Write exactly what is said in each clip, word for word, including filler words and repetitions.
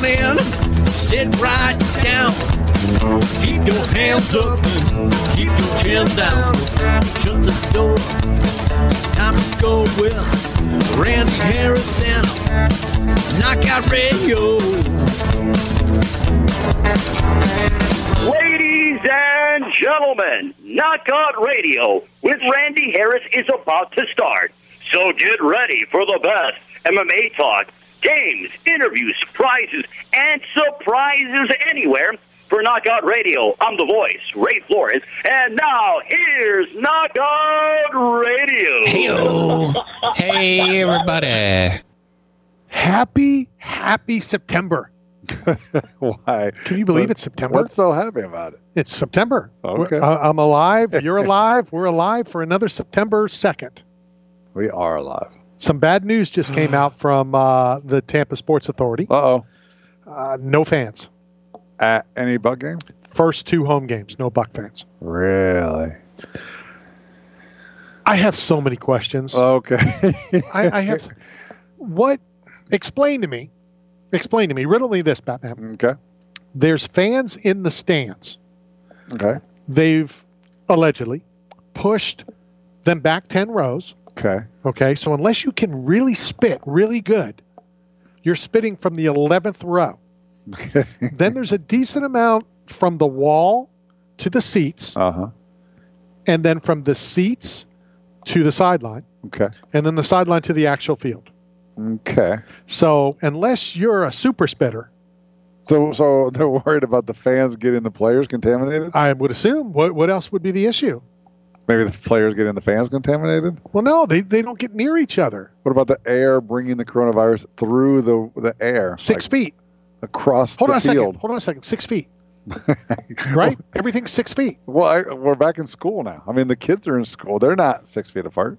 in, sit right down. Keep your hands up and keep your chin down. Shut the door. Time to go with Randy Harris and Knockout Radio. Ladies and gentlemen, Knockout Radio with Randy Harris is about to start. So get ready for the best M M A talk, games, interviews, prizes, and surprises anywhere. For Knockout Radio, I'm the voice, Ray Flores, and now here's Knockout Radio. Hey-o. Hey, everybody. Happy, happy September. Why? Can you believe what, it's September? What's so happy about it? It's September. Okay. Uh, I'm alive. You're alive. We're alive for another September second. We are alive. Some bad news just came out from uh, the Tampa Sports Authority. Uh-oh. Uh, no fans. At any Buck game? First two home games, no Buck fans. Really? I have so many questions. Okay. I, I have. What? Explain to me. Explain to me. Riddle me this, Batman. Okay. There's fans in the stands. Okay. They've allegedly pushed them back ten rows. Okay. Okay. So unless you can really spit really good, you're spitting from the eleventh row. Then there's a decent amount from the wall to the seats. Uh-huh. And then from the seats to the sideline. Okay. And then the sideline to the actual field. Okay. So unless you're a super spitter. So so they're worried about the fans getting the players contaminated? I would assume. What what else would be the issue? Maybe the players getting the fans contaminated? Well, no, they, they don't get near each other. What about the air bringing the coronavirus through the, the air? Six like, feet. Across Hold the on a field. second. Hold on a second. Six feet. Right? Everything's six feet. Well, I, we're back in school now. I mean, the kids are in school. They're not six feet apart.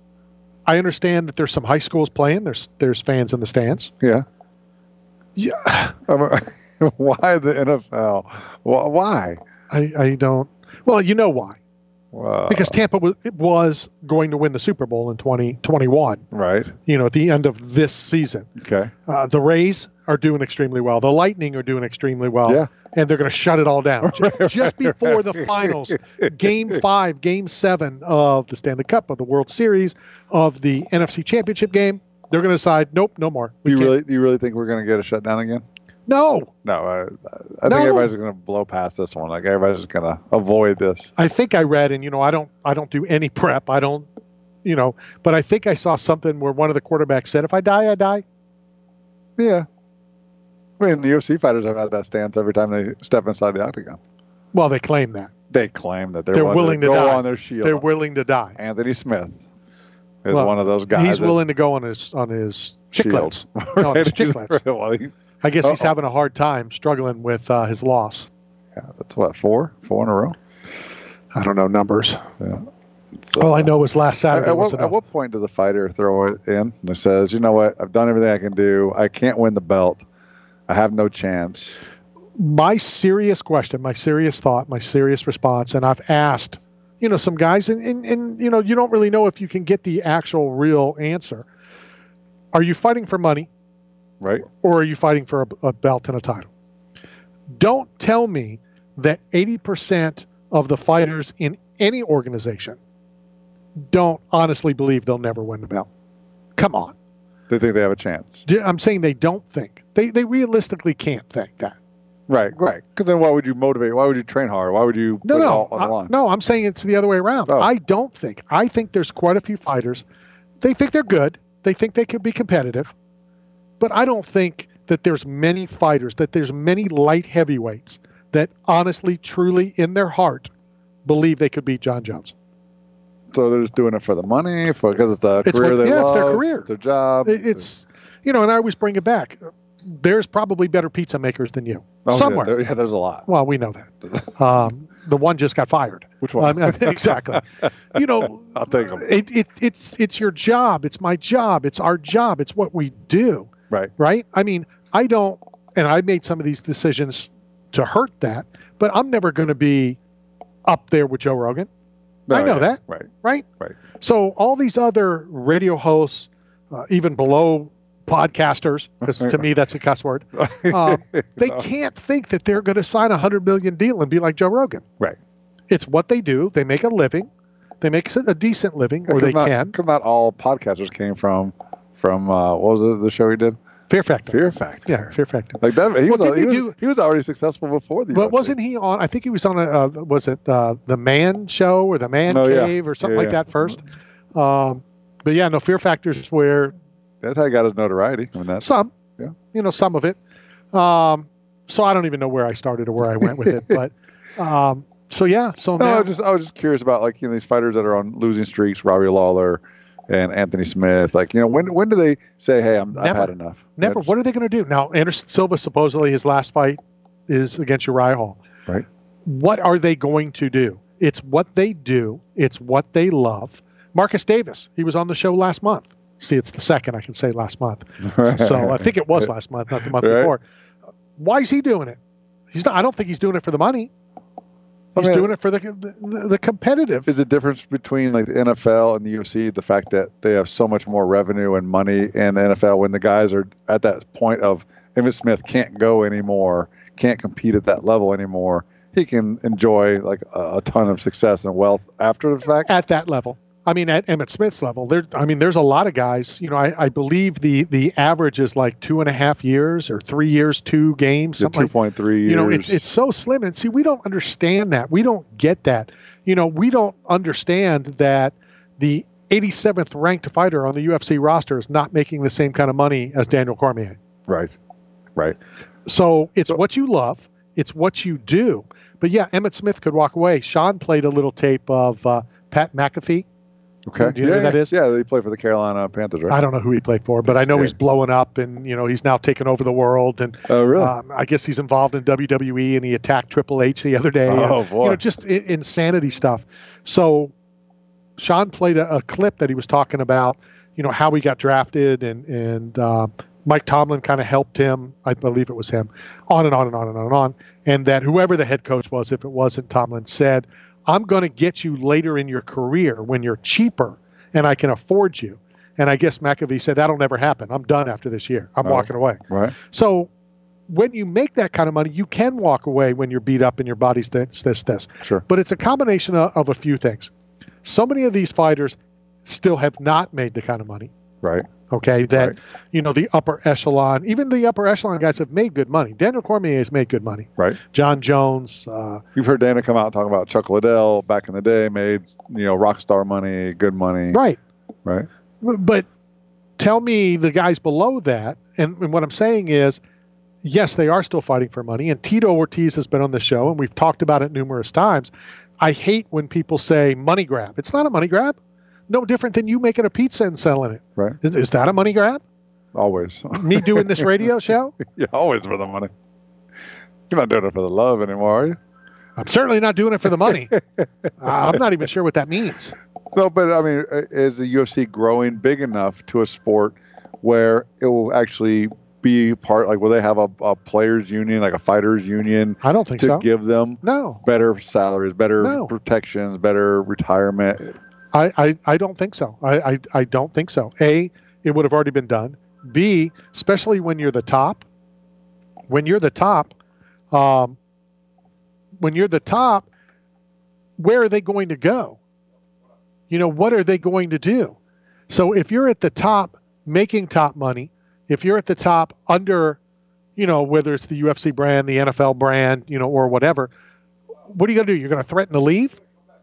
I understand that there's some high schools playing. There's there's fans in the stands. Yeah. Yeah. I mean, why the N F L? Why? I, I don't. Well, you know why. Uh, Because Tampa was, it was going to win the Super Bowl in twenty twenty-one. Right. You know, at the end of this season. Okay. Uh, the Rays are doing extremely well. The Lightning are doing extremely well. Yeah. And they're going to shut it all down. Just, just before the finals, game five, game seven of the Stanley Cup, of the World Series, of the N F C Championship game, they're going to decide, nope, no more. Do you can't. really do you really think we're going to get a shutdown again? No. No. I, I think No. everybody's going to blow past this one. Like everybody's just going to avoid this. I think I read, and, you know, I don't I don't do any prep. I don't, you know, but I think I saw something where one of the quarterbacks said, if I die, I die. Yeah. I mean, the U F C fighters have had that stance every time they step inside the octagon. Well, they claim that. They claim that they're, They're willing, willing to to go die. on their shield. They're willing to die. Anthony Smith is Well, one of those guys. He's that- willing to go on his on his chiclets. Shield. No, on his Right? chiclets. Well, he- I guess he's Uh-oh. having a hard time struggling with uh, his loss. yeah, that's what, four? Four in a row? I don't know numbers. Yeah. It's, All uh, I know was last Saturday. At was what, enough. at what point does a fighter throw it in and says, you know what, I've done everything I can do. I can't win the belt. I have no chance. My serious question, my serious thought, my serious response, and I've asked, you know, some guys, and, and, and you know, you don't really know if you can get the actual real answer. Are you fighting for money? Right? Or are you fighting for a, a belt and a title? Don't tell me that eighty percent of the fighters in any organization don't honestly believe they'll never win the belt. Come on. They think they have a chance. I'm saying they don't think. They they realistically can't think that. Right, right. Because then why would you motivate? Why would you train hard? Why would you No, put it no. all on the I- line? no, I'm saying it's the other way around. Oh. I don't think. I think there's quite a few fighters. They think they're good. They think they could be competitive. But I don't think that there's many fighters, that there's many light heavyweights that honestly, truly, in their heart, believe they could beat John Jones. So they're just doing it for the money, for because it's the It's career what- they yeah, it's love. their career. It's their job. It- It's, you know, and I always bring it back. There's probably better pizza makers than you. Oh, somewhere. Yeah, there- yeah, there's a lot. Well, we know that. Um, the one just got fired. Which one? I mean, exactly. You know, I'll take them. it, it, it's it's your job. It's my job. It's our job. It's what we do. Right. Right? I mean, I don't, and I made some of these decisions to hurt that, but I'm never going to be up there with Joe Rogan. No, I know yeah, that. Right. Right? Right. So all these other radio hosts, uh, even below podcasters, because to me that's a cuss word. Um, they No. can't think that they're going to sign a hundred million deal and be like Joe Rogan. Right. It's what they do. They make a living. They make a decent living, or they not, can. Because not all podcasters came from from uh, what was it, the show he did? Fear Factor. Fear Factor. Yeah, Fear Factor. Like that. He, Well, was, didn't he, he was, do- he was already successful before the. But U F C. wasn't he on? I think he was on a. Uh, was it uh, the Man Show or the Man Oh, yeah. Cave or something Yeah, like yeah. that first? Um, but yeah, no, Fear Factor's where That's how he got his notoriety. I mean, that's some, Yeah. you know, some of it. Um, so I don't even know where I started or where I went with it, but um, so yeah, so No, I now was just I was just curious about like you know these fighters that are on losing streaks, Robbie Lawler and Anthony Smith. Like you know when when do they say, hey, I'm, I've Never. had enough? never. That's- What are they going to do now? Anderson Silva supposedly his last fight is against Uriah Hall. Right. What are they going to do? It's what they do. It's what they love. Marcus Davis, he was on the show last month. See, it's the second I can say last month. So I think it was last month, not the month Right. before. Why is he doing it? He's not. I don't think he's doing it for the money. I He's mean, doing it for the the, the competitive. is the difference between like the N F L and the U F C the fact that they have so much more revenue and money in the N F L when the guys are at that point of Emmitt Smith can't go anymore, can't compete at that level anymore. He can enjoy like a, a ton of success and wealth after the fact. At that level. I mean, at Emmitt Smith's level, there. I mean, there's a lot of guys. You know, I, I believe the the average is like two and a half years or three years, two games, something two like. point three years. You know, it, it's so slim. And see, we don't understand that. We don't get that. You know, we don't understand that the eighty-seventh ranked fighter on the U F C roster is not making the same kind of money as Daniel Cormier. right, right. So it's So- what you love. It's what you do. But yeah, Emmitt Smith could walk away. Sean played a little tape of uh, Pat McAfee. Okay. Do you know yeah, who that yeah. is? Yeah, they play for the Carolina Panthers, right? I don't know who he played for, but I know he's Yeah. blowing up, and you know he's now taken over the world, and Oh, really? um, I guess he's involved in W W E, and he attacked Triple H the other day. Oh, and, boy. You know, just I- insanity stuff. So Sean played a, a clip that he was talking about, you know, how he got drafted, and and uh, Mike Tomlin kind of helped him. I believe it was him, on and on and on and on and on, and that whoever the head coach was, if it wasn't Tomlin, said, "I'm going to get you later in your career when you're cheaper and I can afford you." And I guess McAfee said, "That'll never happen. I'm done after this year. I'm Oh. walking away." right. So when you make that kind of money, you can walk away when you're beat up and your body's this, this, this. Sure. But it's a combination of, of a few things. So many of these fighters still have not made the kind of money, Right. okay, that, Right. you know, the upper echelon, even the upper echelon guys have made good money. Daniel Cormier has made good money. Right. John Jones, uh, You've heard Dana come out and talk about Chuck Liddell back in the day, made, you know, rock star money, good money. right. Right. But tell me the guys below that, and, and what I'm saying is, yes, they are still fighting for money. And Tito Ortiz has been on the show, and we've talked about it numerous times. I hate when people say money grab. It's not a money grab. No different than you making a pizza and selling it. Right. Is, is that a money grab? Always. Me doing this radio show? Yeah, always for the money. You're not doing it for the love anymore, are you? I'm certainly not doing it for the money. uh, I'm not even sure what that means. No, but I mean, uh, is the U F C growing big enough to a sport where it will actually be part, like, will they have a, a players' union, like a fighters' union, I don't think to so. give them No, better salaries, better No. protections, better retirement? I, I, I don't think so. I, I, I don't think so. A, it would have already been done. B, especially when you're the top, when you're the top, um, when you're the top, where are they going to go? You know, what are they going to do? So if you're at the top making top money, if you're at the top under, you know, whether it's the U F C brand, the N F L brand, you know, or whatever, what are you going to do? You're going to threaten to leave?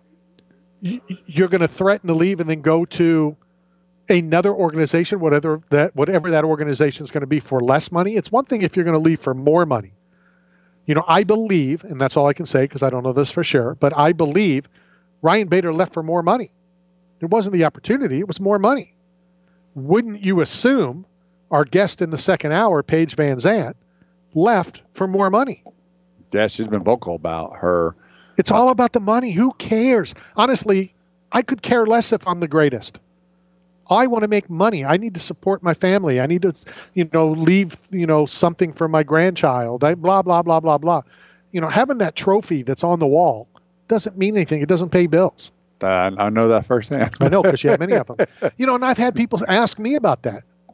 You- You're going to threaten to leave and then go to another organization, whatever that whatever that organization is going to be, for less money. It's one thing if you're going to leave for more money. You know, I believe, and that's all I can say because I don't know this for sure, but I believe Ryan Bader left for more money. It wasn't the opportunity, it was more money. Wouldn't you assume our guest in the second hour, Paige Van Zandt, left for more money? Yeah, she's been vocal about her. It's all about the money. Who cares? Honestly, I could care less if I'm the greatest. I want to make money. I need to support my family. I need to, you know, leave, you know, something for my grandchild. I blah, blah, blah, blah, blah. You know, having that trophy that's on the wall doesn't mean anything. It doesn't pay bills. Uh, I know that firsthand. I know, because you have many of them. You know, and I've had people ask me about that.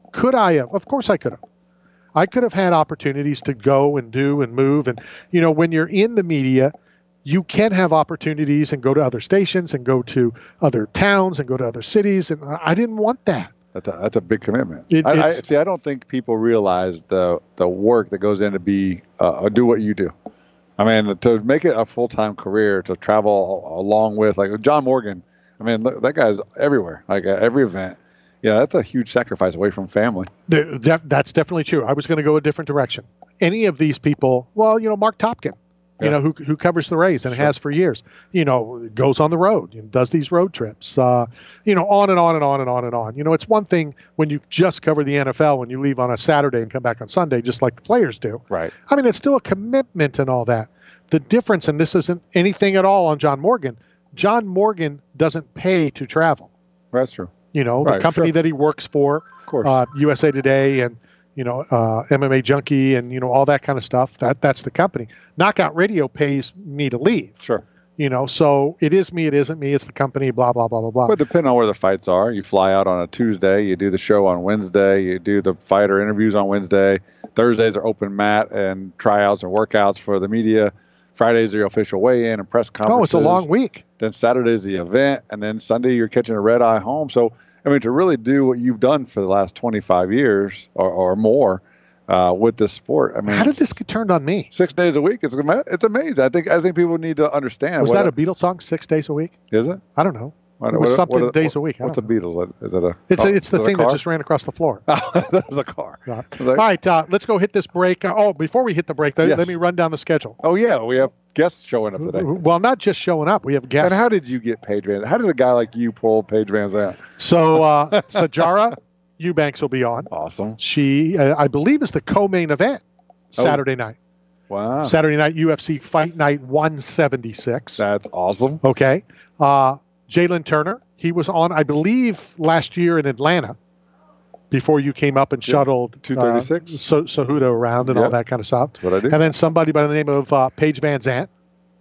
Could I have? Of course I could have. I could have had opportunities to go and do and move. And, you know, when you're in the media, you can have opportunities and go to other stations and go to other towns and go to other cities. And I didn't want that. That's a, that's a big commitment. It, I, I, see, I don't think people realize the the work that goes in to be uh, do what you do. I mean, to make it a full-time career, to travel along with, like John Morgan, I mean, look, that guy's everywhere, like at every event. Yeah, that's a huge sacrifice away from family. The, that, that's definitely true. I was going to go a different direction. Any of these people, well, you know, Mark Topkin, you Yeah. know, who who covers the Rays and Sure. has for years, you know, goes on the road and does these road trips, uh, you know, on and on and on and on and on. You know, it's one thing when you just cover the N F L, when you leave on a Saturday and come back on Sunday, just like the players do. Right. I mean, it's still a commitment and all that. The difference, and this isn't anything at all on John Morgan, John Morgan doesn't pay to travel. That's true. You know, Right, the company sure. that he works for, Of course. uh, U S A Today and, you know, uh, M M A Junkie and, you know, all that kind of stuff. That That's the company. Knockout Radio pays me to leave, Sure. you know, so it is me, it isn't me, it's the company, blah, blah, blah, blah, blah. But depending on where the fights are, you fly out on a Tuesday, you do the show on Wednesday, you do the fighter interviews on Wednesday. Thursdays are open mat and tryouts and workouts for the media. Fridays are your official weigh-in and press conferences. Oh, it's a long week. Then Saturday's the event, and then Sunday you're catching a red eye home. So, I mean, to really do what you've done for the last twenty-five years or, or more uh, with this sport, I mean, How did this get turned on me? six days a week? It's ama- it's amazing. I think I think people need to understand. Was what that a Beatles song, Six Days a Week? is it? I don't know. What- It was what- something what- days what- a week. I What's a don't know. Beatles? Is it a? It's, oh, a, it's the is it a thing that car? just ran across the floor. that was a car. Yeah. I was All like, right, uh, let's go hit this break. Uh, oh, before we hit the break, let, Yes. let me run down the schedule. Oh yeah, we have guests showing up today. Well, not just showing up. We have guests. And how did you get Paige Van? How did a guy like you pull Paige Van Zandt? So uh, Sajara Eubanks will be on. Awesome. She, uh, I believe, is the co-main event Saturday night. Wow. Saturday night U F C Fight Night one seventy-six. That's awesome. Okay. Uh, Jalen Turner, he was on, I believe, last year in Atlanta before you came up and Yeah. shuttled two thirty-six. Uh, so, Cejudo around and all Yep. that kind of stuff. That's what I do. And then somebody by the name of uh, Paige Van Zandt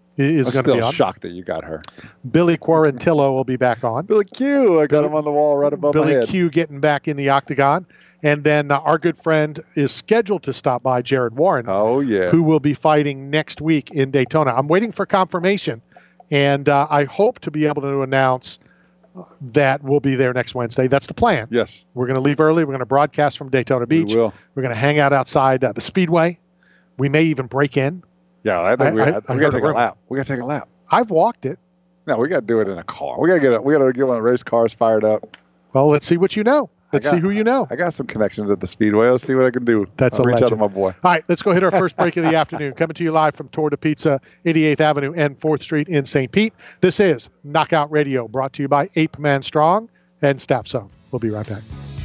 is I'm going to be still on. shocked that you got her. Billy Quarantillo will be back on. Billy Q. I got him on the wall right above my Billy head. Q getting back in the octagon. And then uh, our good friend is scheduled to stop by, Jared Warren, Oh yeah. who will be fighting next week in Daytona. I'm waiting for confirmation, and uh, I hope to be able to announce that we'll be there next Wednesday. That's the plan. Yes, We're going to leave early. We're going to broadcast from Daytona Beach. we will. We're going to hang out outside uh, the Speedway. We may even break in. Yeah, I think I- we, I- I, I we heard got a to take a rumor. lap. We got to take a lap. I've walked it. No, we got to do it in a car. We got to get it. We got to get one of the race cars fired up. Well, let's see what you know. Let's I got- see who you know. I got some connections at the Speedway. Let's see what I can do. That's I'll a reach out to legend. my boy. All right, let's go hit our first break of the afternoon. Coming to you live from Tour de Pizza, eighty-eighth Avenue and fourth Street in Saint Pete. This is Knockout Radio, brought to you by Ape Man Strong and Staff Zone. We'll be right back.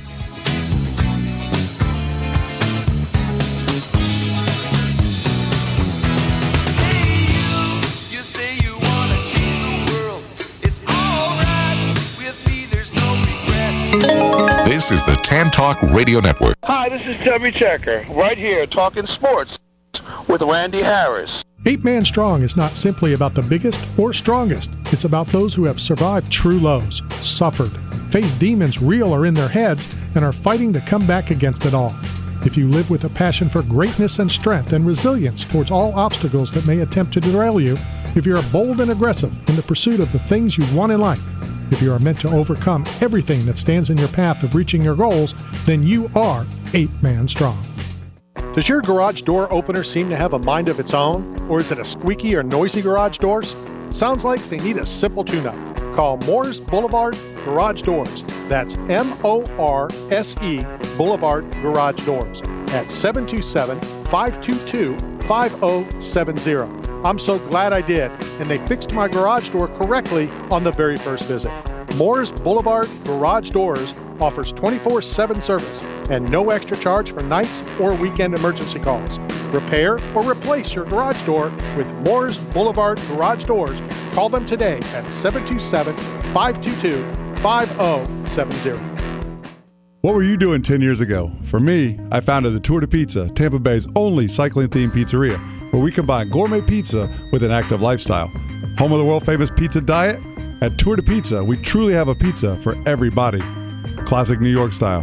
You say you wanna change the world. It's alright with me, there's no regret. This is the Tan Talk Radio Network. Hi, this is Toby Checker, right here talking sports with Randy Harris. Eight Man Strong is not simply about the biggest or strongest. It's about those who have survived true lows, suffered, faced demons real or in their heads, and are fighting to come back against it all. If you live with a passion for greatness and strength and resilience towards all obstacles that may attempt to derail you, if you're bold and aggressive in the pursuit of the things you want in life, if you are meant to overcome everything that stands in your path of reaching your goals, then you are Eight Man Strong. Does your garage door opener seem to have a mind of its own? Or is it a squeaky or noisy garage doors? Sounds like they need a simple tune-up. Call Moores Boulevard Garage Doors. That's M O R S E Boulevard Garage Doors at seven two seven, five two two, five zero seven zero. I'm so glad I did, and they fixed my garage door correctly on the very first visit. Moores Boulevard Garage Doors offers twenty-four seven service and no extra charge for nights or weekend emergency calls. Repair or replace your garage door with Moores Boulevard Garage Doors. Call them today at seven two seven, five two two, five zero seven zero. What were you doing ten years ago? For me, I founded the Tour de Pizza, Tampa Bay's only cycling-themed pizzeria, where we combine gourmet pizza with an active lifestyle. Home of the world-famous pizza diet? At Tour de Pizza, we truly have a pizza for everybody. Classic New York style.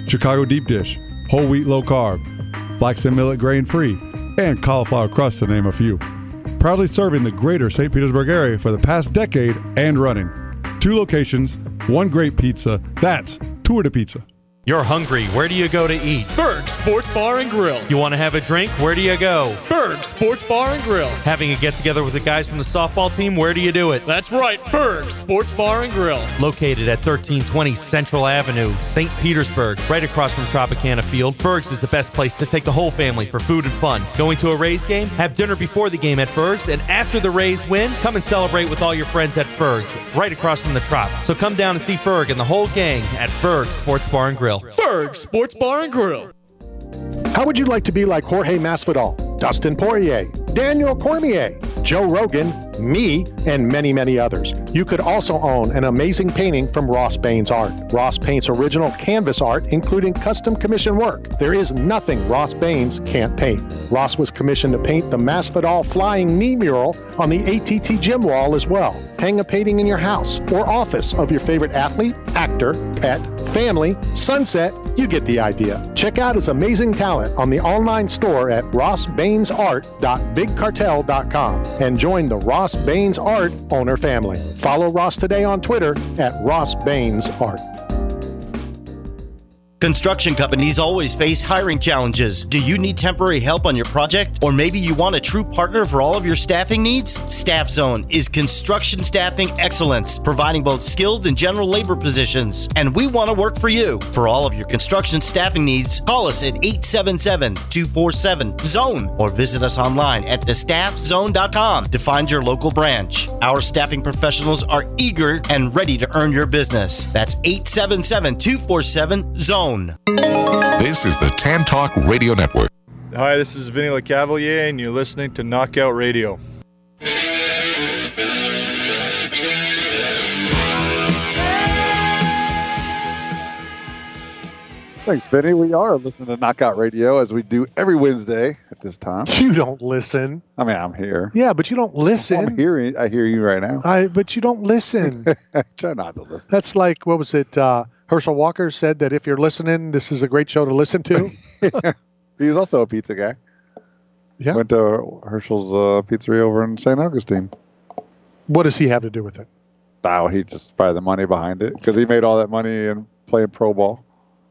Chicago deep dish, whole wheat low carb, flax and millet grain free, and cauliflower crust to name a few. Proudly serving the greater Saint Petersburg area for the past decade and running. Two locations, one great pizza. That's Tour de Pizza. You're hungry. Where do you go to eat? Berg Sports Bar and Grill. You want to have a drink? Where do you go? Berg Sports Bar and Grill. Having a get-together with the guys from the softball team? Where do you do it? That's right, Berg Sports Bar and Grill. Located at thirteen twenty Central Avenue, Saint Petersburg, right across from Tropicana Field, Berg's is the best place to take the whole family for food and fun. Going to a Rays game? Have dinner before the game at Berg's, and after the Rays win, come and celebrate with all your friends at Berg's, right across from the Trop. So come down and see Berg and the whole gang at Berg Sports Bar and Grill. Berg Sports Bar and Grill. How would you like to be like Jorge Masvidal, Dustin Poirier, Daniel Cormier, Joe Rogan, me, and many, many others? You could also own an amazing painting from Ross Baines Art. Ross paints original canvas art, including custom commission work. There is nothing Ross Baines can't paint. Ross was commissioned to paint the Masvidal flying knee mural on the A T T gym wall as well. Hang a painting in your house or office of your favorite athlete, actor, pet, family, sunset. You get the idea. Check out his amazing talent on the online store at ross baines art dot big cartel dot com and join the Ross Baines Art owner family. Follow Ross today on Twitter at Ross Baines Art. Construction companies always face hiring challenges. Do you need temporary help on your project? Or maybe you want a true partner for all of your staffing needs? Staff Zone is construction staffing excellence, providing both skilled and general labor positions. And we want to work for you. For all of your construction staffing needs, call us at eight seven seven, two four seven, zone or visit us online at the staff zone dot com to find your local branch. Our staffing professionals are eager and ready to earn your business. That's eight seven seven, two four seven, zone. This is the Tan Talk Radio Network. Hi, this is Vinny LeCavalier, and you're listening to Knockout Radio. Thanks, Vinny. We are listening to Knockout Radio as we do every Wednesday at this time. You don't listen. I mean, I'm here. Yeah, but you don't listen. I'm hearing. I hear you right now. I, but you don't listen. Try not to listen. That's like, what was it? Uh, Herschel Walker said that if you're listening, this is a great show to listen to. He's also a pizza guy. Yeah. Went to Herschel's uh, pizzeria over in Saint Augustine. What does he have to do with it? Oh, he just probably the money behind it because he made all that money in playing pro ball.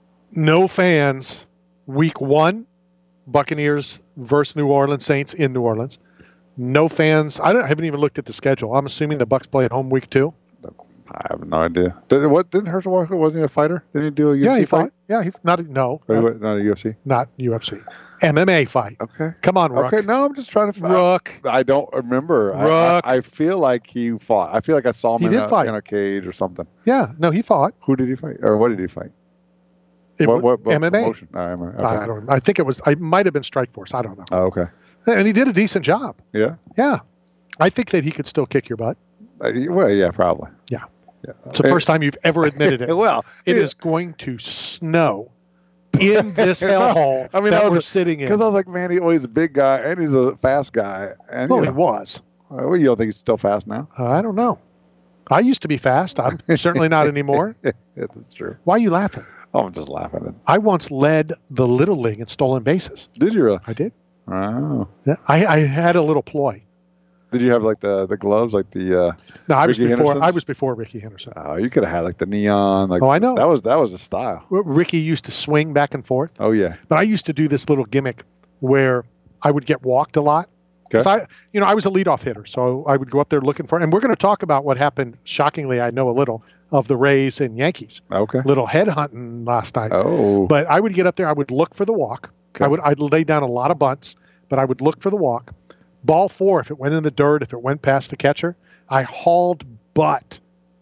No fans. Week one, Buccaneers versus New Orleans Saints in New Orleans. No fans. I, don't, I haven't even looked at the schedule. I'm assuming the Bucs play at home week two. I have no idea. Did, what didn't Herschel Walker wasn't he a fighter? Didn't he do a U F C yeah, he fight? fought. Yeah, he not no, Or he not, went- not a U F C. not U F C. M M A fight. Okay. Come on, Rook. Okay, no, I'm just trying to. Rook. I, I don't remember. I, Rook. I, I feel like he fought. I feel like I saw him He in, did a, fight. in a cage or something. Yeah, no, he fought. Who did he fight, or what did he fight? It what, was what, what M M A. promotion? Oh, M M A. Okay. I don't. I think it was. I might have been Strikeforce. I don't know. Oh, okay. And he did a decent job. Yeah. Yeah, I think that he could still kick your butt. Uh, well, yeah, probably. Yeah. Yeah. It's the first time you've ever admitted it. Well, it yeah. is going to snow in this hellhole I mean, that I was, we're sitting in. Because I was like, man, he, well, he's a big guy and he's a fast guy. And Well, you he know, was. uh, well, you don't think he's still fast now? Uh, I don't know. I used to be fast. I'm certainly not anymore. Yeah, that's true. Why are you laughing? Oh, I'm just laughing. At, I once led the Little League in stolen bases. did you really? I did. Oh. Yeah, I, I had a little ploy. Did you have like the, the gloves, like the? Uh, No, I was Ricky before. Henderson's? I was before Ricky Henderson. Oh, you could have had like the neon. Like, Oh, I know. That was that was the style. Ricky used to swing back and forth, Oh yeah. but I used to do this little gimmick where I would get walked a lot. 'Cause Okay. I, you know, I was a leadoff hitter, so I would go up there looking for. And we're going to talk about what happened. Shockingly, I know a little of the Rays and Yankees. Okay. Little head hunting last night. Oh. But I would get up there. I would look for the walk. Okay. I would. I'd lay down a lot of bunts, but I would look for the walk. Ball four, if it went in the dirt, if it went past the catcher, I hauled butt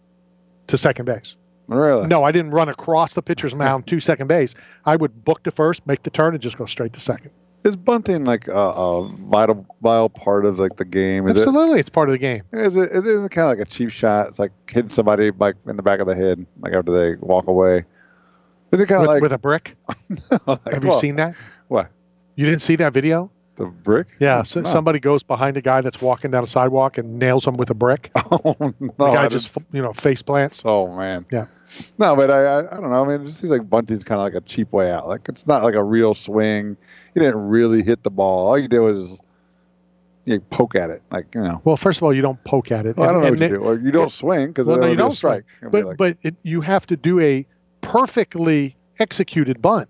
to second base. Really? No, I didn't run across the pitcher's mound to second base. I would book to first, make the turn, and just go straight to second. Is bunting like a, a vital vital part of like the game? Is Absolutely, it's part of the game. it? Is it? Is it kind of like a cheap shot? It's like hitting somebody like in the back of the head, like after they walk away. Is it kind of With, like with a brick. like, Have you well, seen that? What? You didn't see that video? The brick? Yeah, so No. somebody goes behind a guy that's walking down a sidewalk and nails him with a brick. Oh, no. The guy I just, didn't- you know, face plants. Oh, man. Yeah. No, but I, I, I don't know. I mean, it just seems like bunting's kind of like a cheap way out. Like, it's not like a real swing. You didn't really hit the ball. All you did was you poke at it. Like, you know. Well, first of all, you don't poke at it. Well, I don't know And- what you and do. Or you don't swing because well, no, it'll you be a don't strike. swing. It'll be But, like- but it, you have to do a perfectly executed bunt,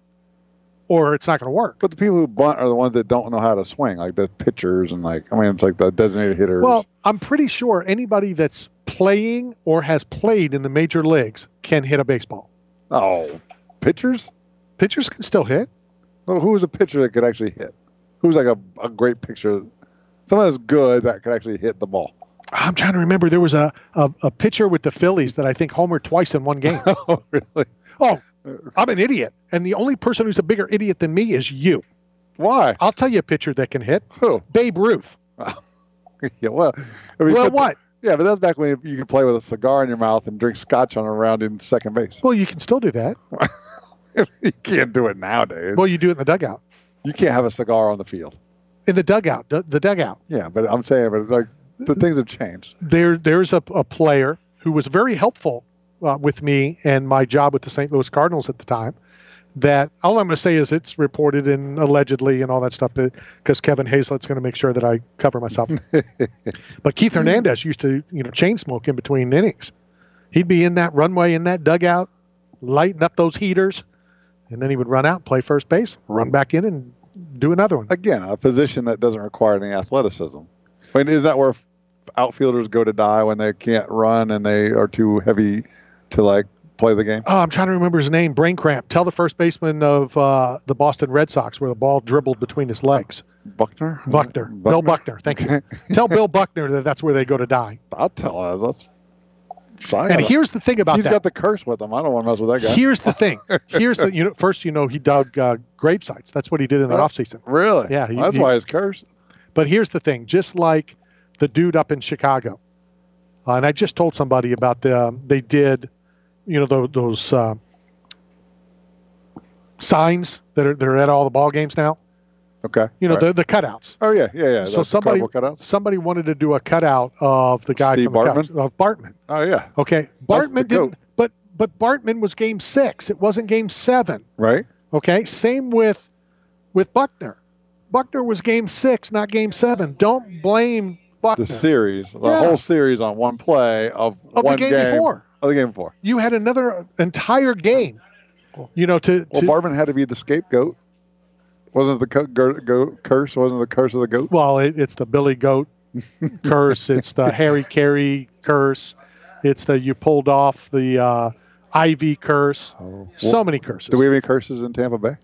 or it's not going to work. But the people who bunt are the ones that don't know how to swing, like the pitchers and like I mean, it's like the designated hitters. Well, I'm pretty sure anybody that's playing or has played in the major leagues can hit a baseball. Oh, pitchers? Pitchers can still hit. Well, who was a pitcher that could actually hit? Who's like a, a great pitcher? Someone that's good that could actually hit the ball. I'm trying to remember. There was a, a, a pitcher with the Phillies that I think homered twice in one game. Oh, really? Oh, I'm an idiot. And the only person who's a bigger idiot than me is you. Why? I'll tell you a pitcher that can hit. Who? Babe Ruth. Yeah, well, I mean, Well, but- what? Yeah, but that's back when you could play with a cigar in your mouth and drink scotch on a round in second base. Well, you can still do that. You can't do it nowadays. Well, you do it in the dugout. You can't have a cigar on the field. In the dugout. The, the dugout. Yeah, but I'm saying, but like the things have changed. There, there's a, a player who was very helpful uh, with me and my job with the Saint Louis Cardinals at the time. That all I'm going to say is it's reported and allegedly and all that stuff because Kevin Hazlett's going to make sure that I cover myself. But Keith Hernandez used to, you know, chain smoke in between innings. He'd be in that runway in that dugout, lighting up those heaters, and then he would run out, play first base, run back in, and do another one. Again, a position that doesn't require any athleticism. I mean, is that where outfielders go to die when they can't run and they are too heavy to like play the game? Oh, I'm trying to remember his name. Brain cramp. Tell the first baseman of uh, the Boston Red Sox where the ball dribbled between his legs. Buckner? Buckner. Bill Buckner. Thank you. Tell Bill Buckner that that's where they go to die. I'll tell her. Let's. And here's the thing about He's that. got the curse with him. I don't want to mess with that guy. Here's the thing. Here's the you know first you know he dug uh, grave sites. That's what he did in the Oh, offseason. Really? Yeah. he- Well, that's he- why he's cursed. But here's the thing. Just like the dude up in Chicago, uh, and I just told somebody about the um, they did, you know, those, those uh, signs that are that are at all the ball games now. Okay. You know, All right. the the cutouts. Oh yeah, yeah, yeah. So Those somebody cardboard cutouts. somebody wanted to do a cutout of the guy Steve from the Bartman? Cubs, of Bartman. Oh yeah. Okay, That's the Bartman didn't, goat. but but Bartman was game six. It wasn't game seven. Right. Okay, same with with Buckner. Buckner was game six, not game seven. Don't blame Buckner. The series, the Yeah. whole series on one play of, Of the one game game before. Of the game before. You had another entire game. You know, to, Well, to Bartman had to be the scapegoat. Wasn't it the co- go- go- curse? Wasn't it the curse of the goat? well, it, it's the Billy Goat curse. It's the Harry Carey curse. It's the you pulled off the uh, Ivy curse. so Well, many curses. Do we have any curses in Tampa Bay?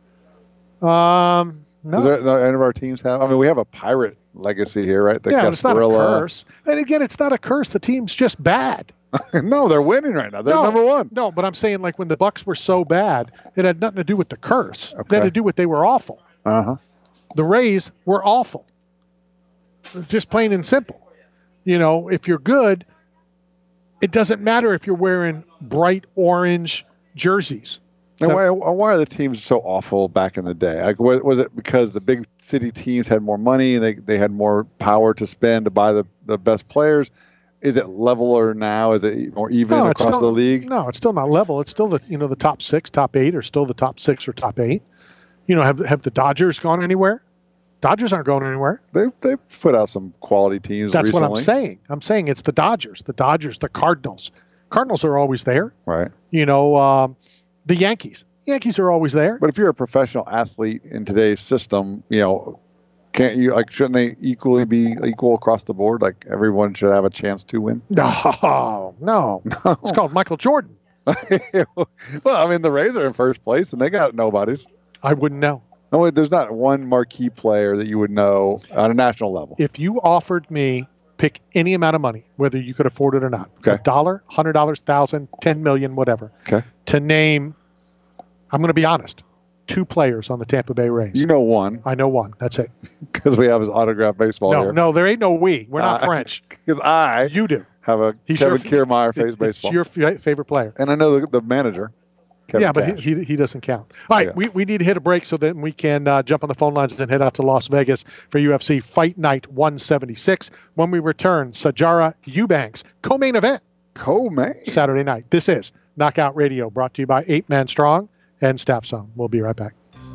Um, no. Is there, no, any of our teams have? I mean, we have a pirate legacy here, right? The yeah, but it's not a Cascarilla. curse. And again, it's not a curse. The team's just bad. No, they're winning right now. They're no, number one. No, but I'm saying like when the Bucks were so bad, it had nothing to do with the curse. It Okay. had to do with they were awful. Uh huh. The Rays were awful. Just plain and simple. You know, if you're good, it doesn't matter if you're wearing bright orange jerseys. And So- why, why are the teams so awful back in the day? Like, was, was it because the big city teams had more money and they, they had more power to spend to buy the, the best players? Is it leveler now? Is it more even No, it's across still- the league? No, it's still not level. It's still the you know the top six, top eight, or still the top six or top eight. You know, have have the Dodgers gone anywhere? Dodgers aren't going anywhere. They they put out some quality teams That's recently. what I'm saying. I'm saying it's the Dodgers, the Dodgers, the Cardinals. Cardinals are always there. Right. You know, um, the Yankees. Yankees are always there. But if you're a professional athlete in today's system, you know, can't you like shouldn't they equally be equal across the board? Like everyone should have a chance to win. No, no. It's called Michael Jordan. Well, I mean, the Rays are in first place and they got nobodies. I wouldn't know. No, there's not one marquee player that you would know on a national level. If you offered me pick any amount of money, whether you could afford it or not, Okay. a dollar, hundred dollars, thousand, ten million, whatever, Okay. to name, I'm going to be honest, two players on the Tampa Bay Rays. You know one I know one. That's it. because we have his autographed baseball No, here. no, there ain't no we. We're not Uh, French. Because I You do. have a He's Kevin your- Kiermaier face It's baseball. your f- favorite player. And I know the, the manager. Kevin yeah, but Cash. he, he he doesn't count. All right, Yeah. we, we need to hit a break so that we can uh, jump on the phone lines and head out to Las Vegas for U F C Fight Night one seventy-six. When we return, Sajara Eubanks, co-main event. Co-main? Saturday night. This is Knockout Radio, brought to you by Eight Man Strong and Staff Zone. We'll be right back.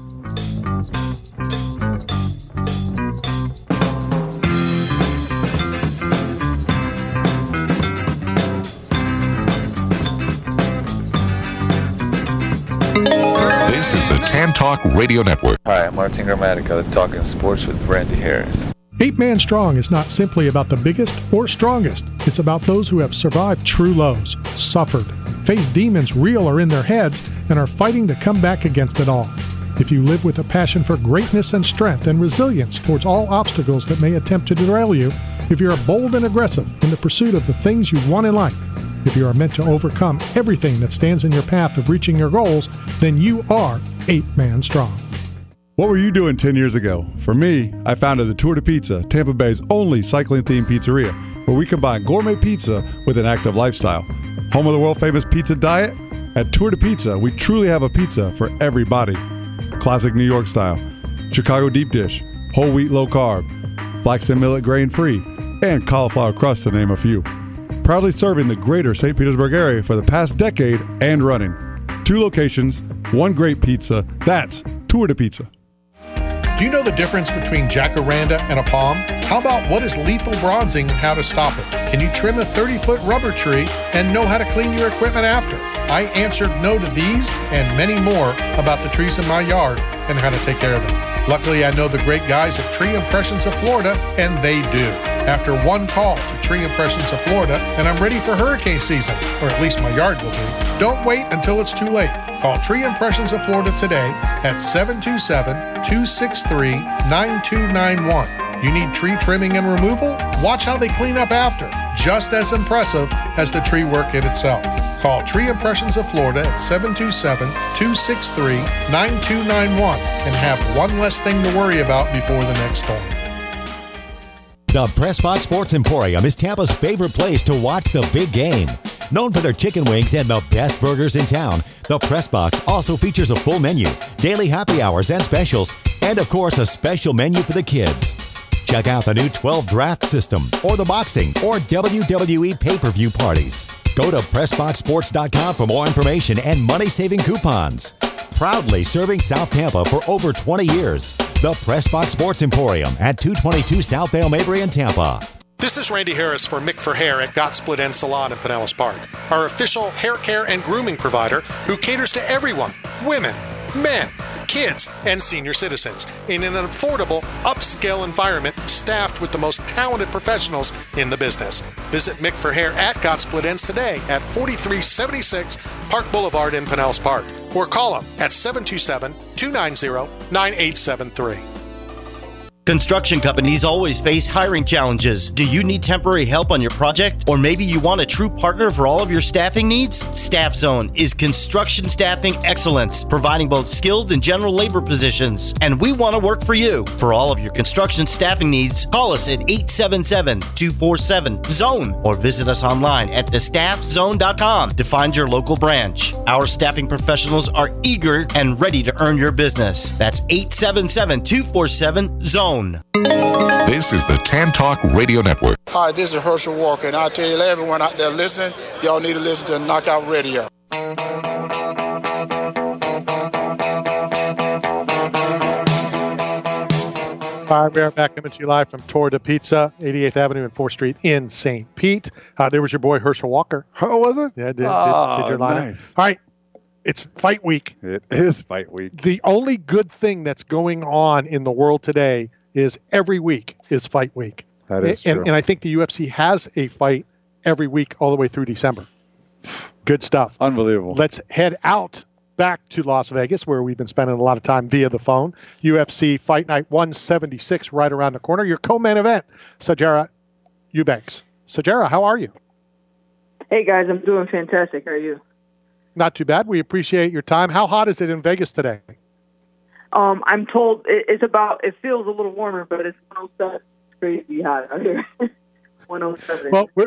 This is the Tan Talk Radio Network. Hi, I'm Martin Gramatica, talking sports with Randy Harris. Eight Man Strong is not simply about the biggest or strongest. It's about those who have survived true lows, suffered, faced demons real or in their heads, and are fighting to come back against it all. If you live with a passion for greatness and strength and resilience towards all obstacles that may attempt to derail you, if you are bold and aggressive in the pursuit of the things you want in life, if you are meant to overcome everything that stands in your path of reaching your goals, then you are Eight Man Strong. What were you doing ten years ago? For me, I founded the Tour de Pizza, Tampa Bay's only cycling-themed pizzeria, where we combine gourmet pizza with an active lifestyle. Home of the world-famous pizza diet? At Tour de Pizza, we truly have a pizza for every body. Classic New York style, Chicago deep dish, whole wheat low carb, flax and millet grain-free, and cauliflower crust to name a few. Proudly serving the greater Saint Petersburg area for the past decade and running. Two locations, one great pizza. That's Tour de Pizza. Do you know the difference between jacaranda and a palm? How about what is lethal bronzing and how to stop it? Can you trim a thirty-foot rubber tree and know how to clean your equipment after? I answered no to these and many more about the trees in my yard and how to take care of them. Luckily, I know the great guys at Tree Impressions of Florida, and they do. After one call to Tree Impressions of Florida, and I'm ready for hurricane season, or at least my yard will be. Don't wait until it's too late. Call Tree Impressions of Florida today at seven two seven, two six three, nine two nine one. You need tree trimming and removal? Watch how they clean up after. Just as impressive as the tree work in itself. Call Tree Impressions of Florida at seven two seven, two six three, nine two nine one and have one less thing to worry about before the next storm. The Pressbox Sports Emporium is Tampa's favorite place to watch the big game. Known for their chicken wings and the best burgers in town, the Pressbox also features a full menu, daily happy hours and specials, and of course a special menu for the kids. Check out the new twelve draft system, or the boxing or W W E pay-per-view parties. Go to press box sports dot com for more information and money-saving coupons. Proudly serving South Tampa for over twenty years. The Pressbox Sports Emporium at two twenty-two South Dale Mabry in Tampa. This is Randy Harris for Mick for Hair at Got Split End Salon in Pinellas Park, our official hair care and grooming provider who caters to everyone, women, men, kids, and senior citizens in an affordable, upscale environment staffed with the most talented professionals in the business. Visit Mick for Hair at Got Split Ends today at forty-three seventy-six Park Boulevard in Pinellas Park, or call them at seven two seven, two nine zero, nine eight seven three. Construction companies always face hiring challenges. Do you need temporary help on your project? Or maybe you want a true partner for all of your staffing needs? Staff Zone is construction staffing excellence, providing both skilled and general labor positions. And we want to work for you. For all of your construction staffing needs, call us at eight seven seven, two four seven, zone or visit us online at the staff zone dot com to find your local branch. Our staffing professionals are eager and ready to earn your business. That's eight seven seven, two four seven, zone. This is the Tan Talk Radio Network. Hi, this is Herschel Walker, and I tell you, everyone out there listening, y'all need to listen to Knockout Radio. All right, we are back coming to you live from Tour de Pizza, eighty-eighth Avenue and fourth Street in Saint Pete. Uh, there was your boy Herschel Walker. Oh, was it? Yeah, did, oh, did, did your lineup. Nice. All right, it's fight week. It is fight week. The only good thing that's going on in the world today is every week is fight week. That is and, true. And I think the U F C has a fight every week all the way through December. Good stuff. Unbelievable. Let's head out back to Las Vegas, where we've been spending a lot of time via the phone. U F C Fight Night one seventy-six right around the corner. Your co-main event, Sajara Eubanks. Sajara, how are you? Hey, guys. I'm doing fantastic. How are you? Not too bad. We appreciate your time. How hot is it in Vegas today? Um, I'm told it, it's about, it feels a little warmer, but it's one oh seven. It's crazy hot out here. one oh seven. Well, we're,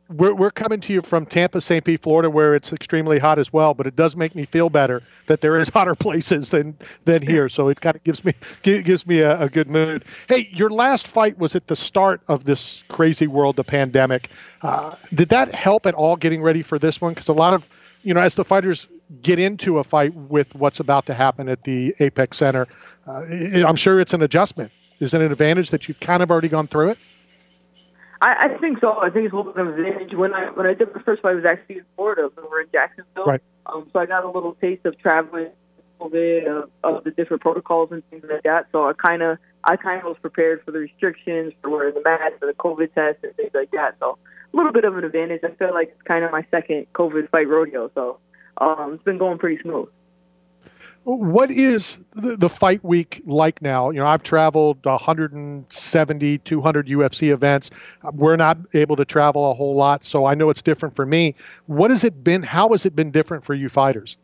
we're we're coming to you from Tampa, Saint Pete, Florida, where it's extremely hot as well. But it does make me feel better that there is hotter places than than here. So it kind of gives me gives me a, a good mood. Hey, your last fight was at the start of this crazy world, the pandemic. Uh, did that help at all getting ready for this one? Because a lot of, you know, as the fighters get into a fight with what's about to happen at the Apex Center, uh, I'm sure it's an adjustment. Is it an advantage that you've kind of already gone through it? I, I think so. I think it's a little bit of an advantage. When I when I did the first fight, it was actually in Florida. We were in Jacksonville. Right. Um, so I got a little taste of traveling, COVID, of, of the different protocols and things like that. So I kind of I kind of was prepared for the restrictions, for wearing the mask, for the COVID test, and things like that. So a little bit of an advantage. I feel like it's kind of my second COVID fight rodeo. So um, it's been going pretty smooth. What is the, the fight week like now? You know, I've traveled one hundred seventy, two hundred U F C events. We're not able to travel a whole lot, so I know it's different for me. What has it been? How has it been different for you fighters?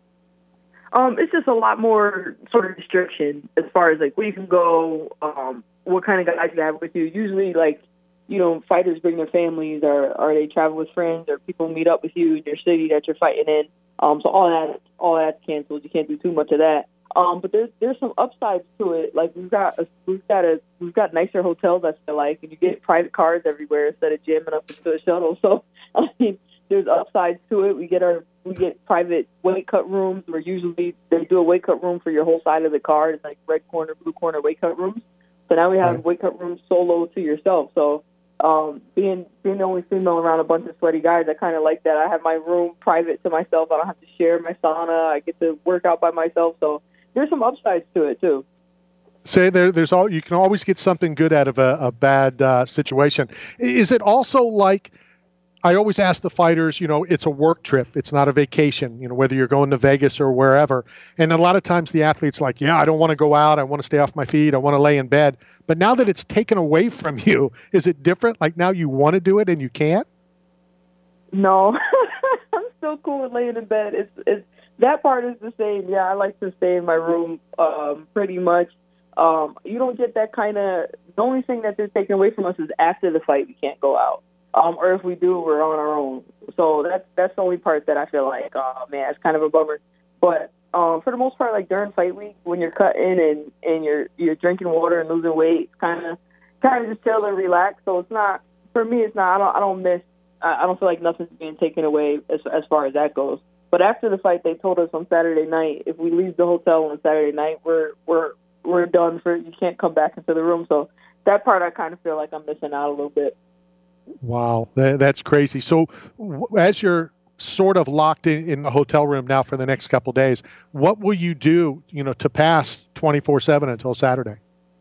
Um, it's just a lot more sort of restriction as far as like where you can go, um, what kind of guys you have with you. Usually, like, you know, fighters bring their families, or or they travel with friends, or people meet up with you in your city that you're fighting in. Um, so all that, all that's canceled. You can't do too much of that. Um, but there's there's some upsides to it. Like we've got a, we've got a we've got nicer hotels, I feel like, and you get private cars everywhere instead of jamming up into a shuttle. So I mean, there's upsides to it. We get our we get private weight cut rooms. Where usually they do a weight cut room for your whole side of the car. It's like red corner, blue corner weight cut rooms. So now we have right. weight cut rooms solo to yourself. So. Um, being being the only female around a bunch of sweaty guys, I kind of like that. I have my room private to myself. I don't have to share my sauna. I get to work out by myself. So there's some upsides to it too. Say there, there's all you can always get something good out of a, a bad uh, situation. Is it also like? I always ask the fighters, you know, it's a work trip. It's not a vacation, you know, whether you're going to Vegas or wherever. And a lot of times the athlete's like, yeah, I don't want to go out. I want to stay off my feet. I want to lay in bed. But now that it's taken away from you, is it different? Like now you want to do it and you can't? No, I'm still cool with laying in bed. It's, it's that part is the same. Yeah, I like to stay in my room um, pretty much. Um, you don't get that kind of, the only thing that they're taking away from us is after the fight, we can't go out. Um, or if we do, we're on our own. So that's that's the only part that I feel like, oh man, it's kind of a bummer. But um, for the most part, like during fight week, when you're cutting and, and you're you're drinking water and losing weight, it's kind of kind of just chill and relax. So it's not, for me, it's not. I don't I don't miss. I don't feel like nothing's being taken away as as far as that goes. But after the fight, they told us on Saturday night, if we leave the hotel on Saturday night, we're we're we're done for. You can't come back into the room. So that part, I kind of feel like I'm missing out a little bit. Wow, that, that's crazy. So w- as you're sort of locked in, in the hotel room now for the next couple of days, what will you do, you know, to pass twenty-four seven until Saturday?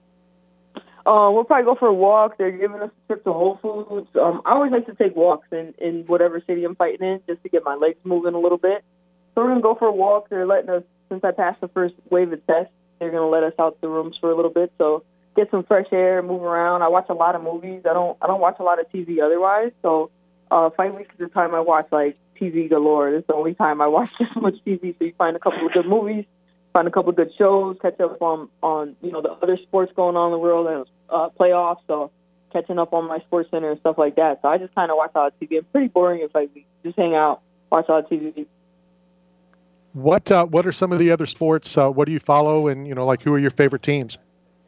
Uh, we'll probably go for a walk. They're giving us a trip to Whole Foods. Um, I always like to take walks in, in whatever city I'm fighting in just to get my legs moving a little bit. So we're going to go for a walk. They're letting us, since I passed the first wave of tests, they're going to let us out the rooms for a little bit. So get some fresh air, move around. I watch a lot of movies. I don't I don't watch a lot of T V otherwise. So uh, fight week is the time I watch like T V galore. It's the only time I watch this much T V. So you find a couple of good movies, find a couple of good shows, catch up on on you know the other sports going on in the world and uh, playoffs. So catching up on my Sports Center and stuff like that. So I just kind of watch a lot of T V. I'm pretty boring in fight week. Just hang out, watch a lot of T V. What uh, what are some of the other sports? Uh, what do you follow? And you know, like who are your favorite teams?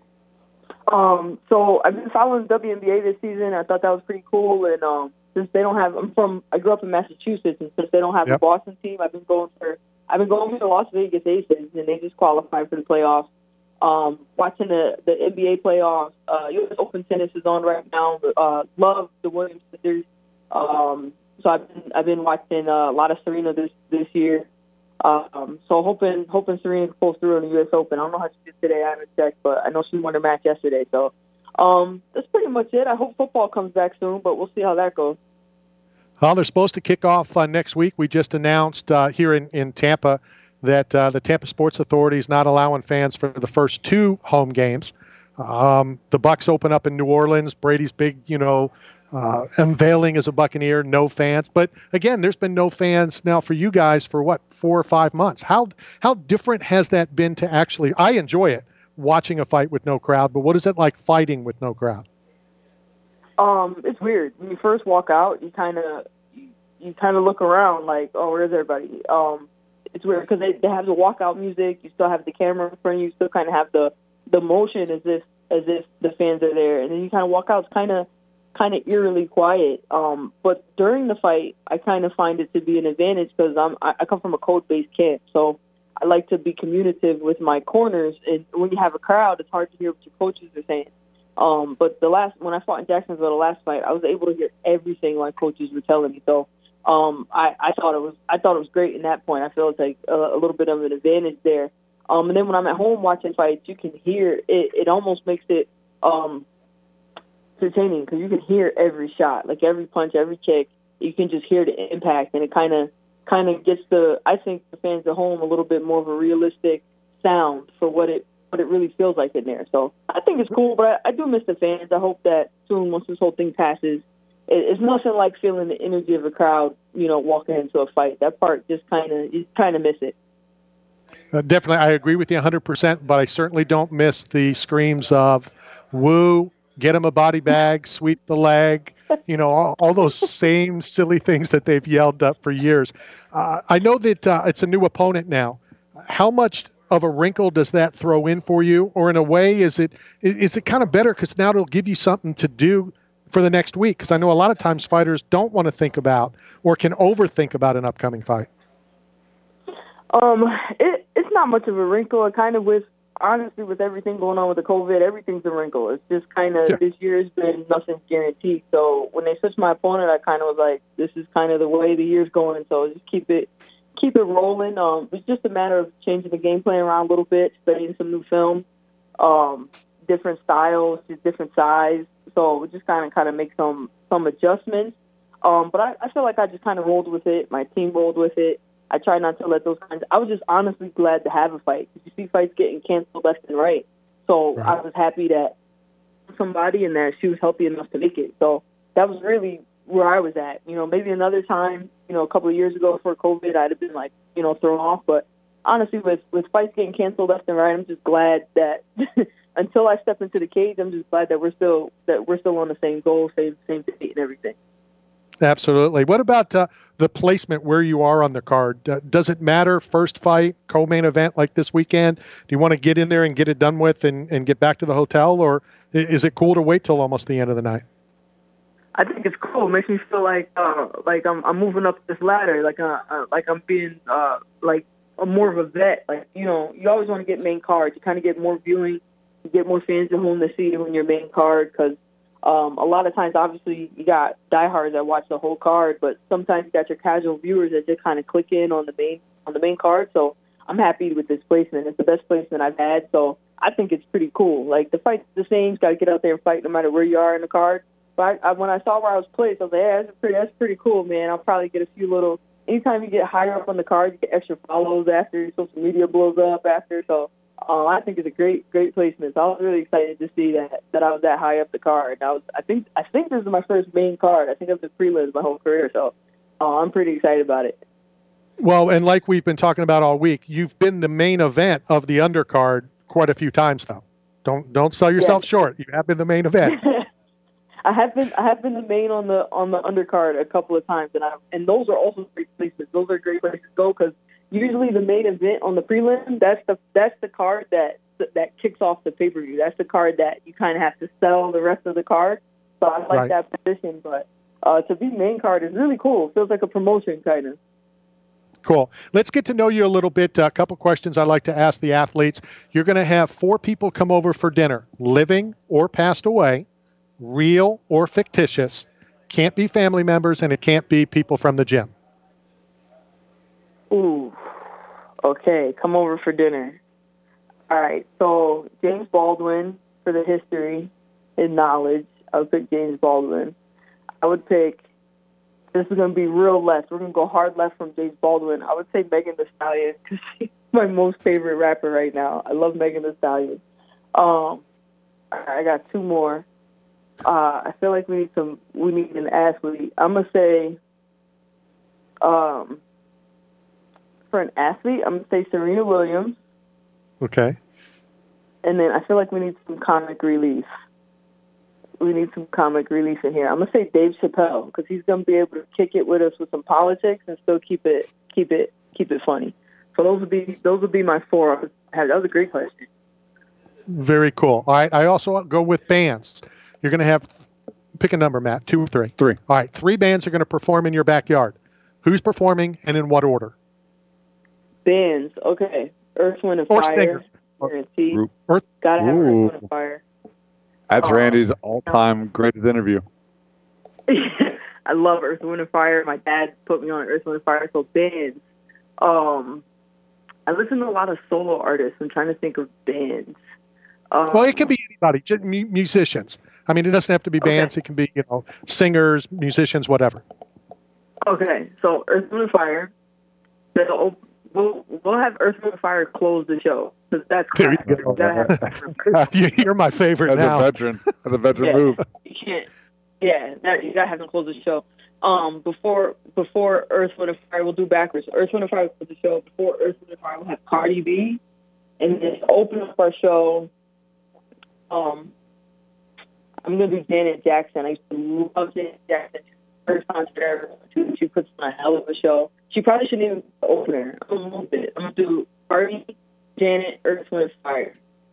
Um, so I've been following the W N B A this season. I thought that was pretty cool. And um, since they don't have, I'm from, I grew up in Massachusetts, and since they don't have yep. a Boston team, I've been going for, I've been going for the Las Vegas Aces, and they just qualified for the playoffs. Um, watching the the N B A playoffs, uh, U S Open tennis is on right now. Uh, love the Williams sisters. Um, so I've been I've been watching uh, a lot of Serena this this year. Um, so hoping hoping Serena pulls through in the U S Open. I don't know how she did today. I haven't checked, but I know she won her match yesterday. So um, that's pretty much it. I hope football comes back soon, but we'll see how that goes. Well, they're supposed to kick off uh, next week. We just announced uh, here in, in Tampa that uh, the Tampa Sports Authority is not allowing fans for the first two home games. Um, the Bucs open up in New Orleans. Brady's big, you know, uh, unveiling as a Buccaneer, no fans. But again, there's been no fans now for you guys for what, four or five months. How how different has that been to actually? I enjoy it watching a fight with no crowd, but what is it like fighting with no crowd? Um, it's weird. When you first walk out, you kind of you, you kind of look around like, oh, where's everybody? Um, it's weird because they, they have the walkout music. You still have the camera in front of you. You still kind of have the, the motion as if as if the fans are there. And then you kind of walk out. It's kind of kind of eerily quiet. Um, but during the fight, I kind of find it to be an advantage because I'm I, I come from a code-based camp, so I like to be communicative with my corners. And when you have a crowd, it's hard to hear what your coaches are saying. Um, but the last when I fought in Jacksonville, the last fight, I was able to hear everything my coaches were telling me. So um, I, I thought it was I thought it was great in that point. I feel it's like a, a little bit of an advantage there. Um, and then when I'm at home watching fights, you can hear it. It almost makes it um, entertaining because you can hear every shot, like every punch, every kick. You can just hear the impact, and it kind of kind of gets the I think the fans at home a little bit more of a realistic sound for what it. what it really feels like in there. So I think it's cool, but I, I do miss the fans. I hope that soon, once this whole thing passes, it, it's nothing like feeling the energy of a crowd, you know, walking into a fight. That part just kind of, you kind of miss it. Uh, definitely, I agree with you one hundred percent, but I certainly don't miss the screams of woo, get him a body bag, sweep the leg, you know, all, all those same silly things that they've yelled up for years. Uh, I know that uh, it's a new opponent now. How much of a wrinkle does that throw in for you? Or in a way, is it is it kind of better because now it'll give you something to do for the next week? Because I know a lot of times fighters don't want to think about or can overthink about an upcoming fight. Um, it, it's not much of a wrinkle. It kind of with, honestly, with everything going on with the COVID, everything's a wrinkle. It's just kind of, yeah. This year's been nothing guaranteed. So when they switched my opponent, I kind of was like, this is kind of the way the year's going. So just keep it Keep it rolling. Um, it's just a matter of changing the game plan around a little bit, studying some new film, um, different styles, just different size. So we just kind of kind of make some some adjustments. Um, but I, I feel like I just kind of rolled with it. My team rolled with it. I try not to let those kinds. I was just honestly glad to have a fight. You see fights getting canceled left and right. So right. I was happy that somebody in there, she was healthy enough to make it. So that was really where I was at. You know, maybe another time, you know, a couple of years ago before COVID, I'd have been like, you know, thrown off. But honestly, with, with fights getting canceled left and right, I'm just glad that until I step into the cage, I'm just glad that we're still that we're still on the same goal, same same date and everything. Absolutely. What about uh, the placement where you are on the card? Uh, does it matter? First fight, co-main event like this weekend? Do you want to get in there and get it done with and, and get back to the hotel, or is it cool to wait till almost the end of the night? I think it's cool. It makes me feel like uh, like I'm I'm moving up this ladder, like uh, uh, like I'm being uh, like a more of a vet. Like, you know, you always want to get main cards. You kind of get more viewing, you get more fans at home to see you when you're main card. Because um, a lot of times, obviously, you got diehards that watch the whole card, but sometimes you got your casual viewers that just kind of click in on the main on the main card. So I'm happy with this placement. It's the best placement I've had. So I think it's pretty cool. Like, the fight's the same. You got to get out there and fight no matter where you are in the card. But I, I, when I saw where I was placed, I was like, yeah, that's pretty, that's pretty cool, man. I'll probably get a few little, anytime you get higher up on the card, you get extra follows after, social media blows up after. So uh, I think it's a great, great placement. So I was really excited to see that, that I was that high up the card. I was, I think, I think this is my first main card. I think I've been prelims my whole career. So uh, I'm pretty excited about it. Well, and like we've been talking about all week, you've been the main event of the undercard quite a few times now. Don't, don't sell yourself yeah. short. You have been the main event. I have been I have been the main on the on the undercard a couple of times, and I and those are also great placements. Those are great places to go because usually the main event on the prelim, that's the that's the card that that kicks off the pay per view. That's the card that you kind of have to sell the rest of the card. So I like right. that position, but uh, to be main card is really cool. It feels like a promotion kind of. Cool. Let's get to know you a little bit. A couple questions I like to ask the athletes. You're going to have four people come over for dinner, living or passed away. Real or fictitious, can't be family members, and it can't be people from the gym. Ooh, okay, come over for dinner. All right, so James Baldwin for the history and knowledge. I would pick James Baldwin. I would pick, this is going to be real left. We're going to go hard left from James Baldwin. I would say Megan Thee Stallion because she's my most favorite rapper right now. I love Megan Thee Stallion. Um, I got two more. Uh, I feel like we need some. We need an athlete. I'm gonna say, um, for an athlete, I'm gonna say Serena Williams. Okay. And then I feel like we need some comic relief. we need some comic relief in here. I'm gonna say Dave Chappelle because he's gonna be able to kick it with us with some politics and still keep it keep it keep it funny. So those would be those would be my four. That was a great question. Very cool. All right. I also go with bands. You're going to have, pick a number, Matt, two or three? Three. All right. Three bands are going to perform in your backyard. Who's performing and in what order? Bands. Okay. Earth, Wind, and Or Fire. singers. Guaranteed. Group. Earth. Gotta have Earth, Ooh. Wind, and Fire. That's Oh. Randy's all-time greatest interview. I love Earth, Wind, and Fire. My dad put me on Earth, Wind, and Fire. So bands. Um, I listen to a lot of solo artists. I'm trying to think of bands. Um, Well, it can be anybody, just mu- musicians. I mean, it doesn't have to be bands. Okay. It can be, you know, singers, musicians, whatever. Okay, so Earth, Wind, and Fire. They'll- We'll, we'll have Earth, Wind, and Fire close the show. 'Cause that's There you classic. go. Gotta have- You- You're my favorite As now. a veteran, as a veteran Yeah. move. You can't. Yeah, that, you gotta have them close the show. Um, before before Earth, Wind, and Fire, we'll do backwards. Earth, Wind, and Fire close the show. Before Earth, Wind, and Fire, we'll have Cardi B, and just open up our show. Um, I'm gonna do Janet Jackson. I used to love Janet Jackson. First concert ever. She puts on a hell of a show. She probably shouldn't even open her. I'm gonna move it. I'm gonna do Cardi, Janet, Earth, Wind, and Fire.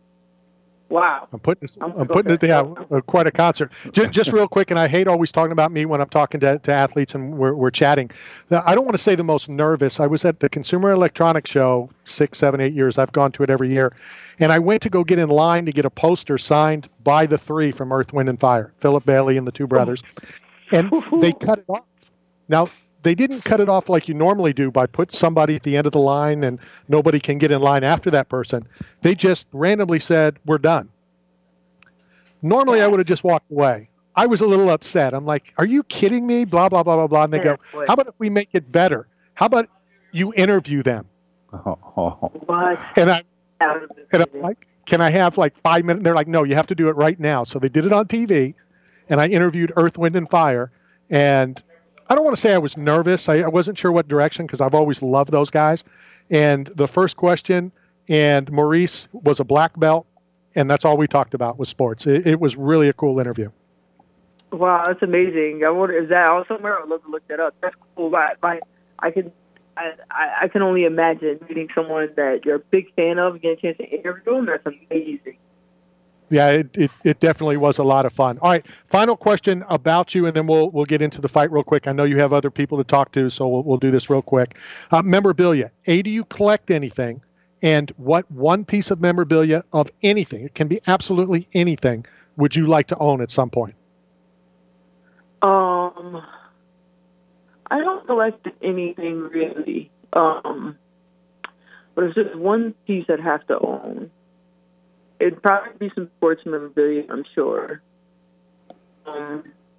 Wow. I'm putting this, I'm I'm putting it down. Uh, quite a concert. Just, just real quick, and I hate always talking about me when I'm talking to, to athletes and we're, we're chatting. Now, I don't want to say the most nervous. I was at the Consumer Electronics Show six, seven, eight years. I've gone to it every year. And I went to go get in line to get a poster signed by the three from Earth, Wind, and Fire, Philip Bailey and the two brothers. And they cut it off. Now, they didn't cut it off like you normally do by put somebody at the end of the line and nobody can get in line after that person. They just randomly said, we're done. Normally, I would have just walked away. I was a little upset. I'm like, are you kidding me? Blah, blah, blah, blah, blah. And they go, how about if we make it better? How about you interview them? What? And, I, and I'm like, can I have like five minutes? They're like, no, you have to do it right now. So they did it on T V, and I interviewed Earth, Wind, and Fire. And I don't want to say I was nervous. I, I wasn't sure what direction because I've always loved those guys. And the first question, and Maurice was a black belt, and that's all we talked about was sports. It, it was really a cool interview. Wow, that's amazing. I wonder, is that out somewhere? I'd love to look that up. That's cool. I, I, I can, I, I I can only imagine meeting someone that you're a big fan of, getting a chance to interview them. That's amazing. Yeah, it, it, it definitely was a lot of fun. All right, final question about you, and then we'll we'll get into the fight real quick. I know you have other people to talk to, so we'll, we'll do this real quick. Uh, memorabilia. A, do you collect anything? And what one piece of memorabilia of anything, it can be absolutely anything, would you like to own at some point? Um, I don't collect anything really. Um, but if there's one piece I'd have to own, it'd probably be some sports memorabilia, I'm sure. Um,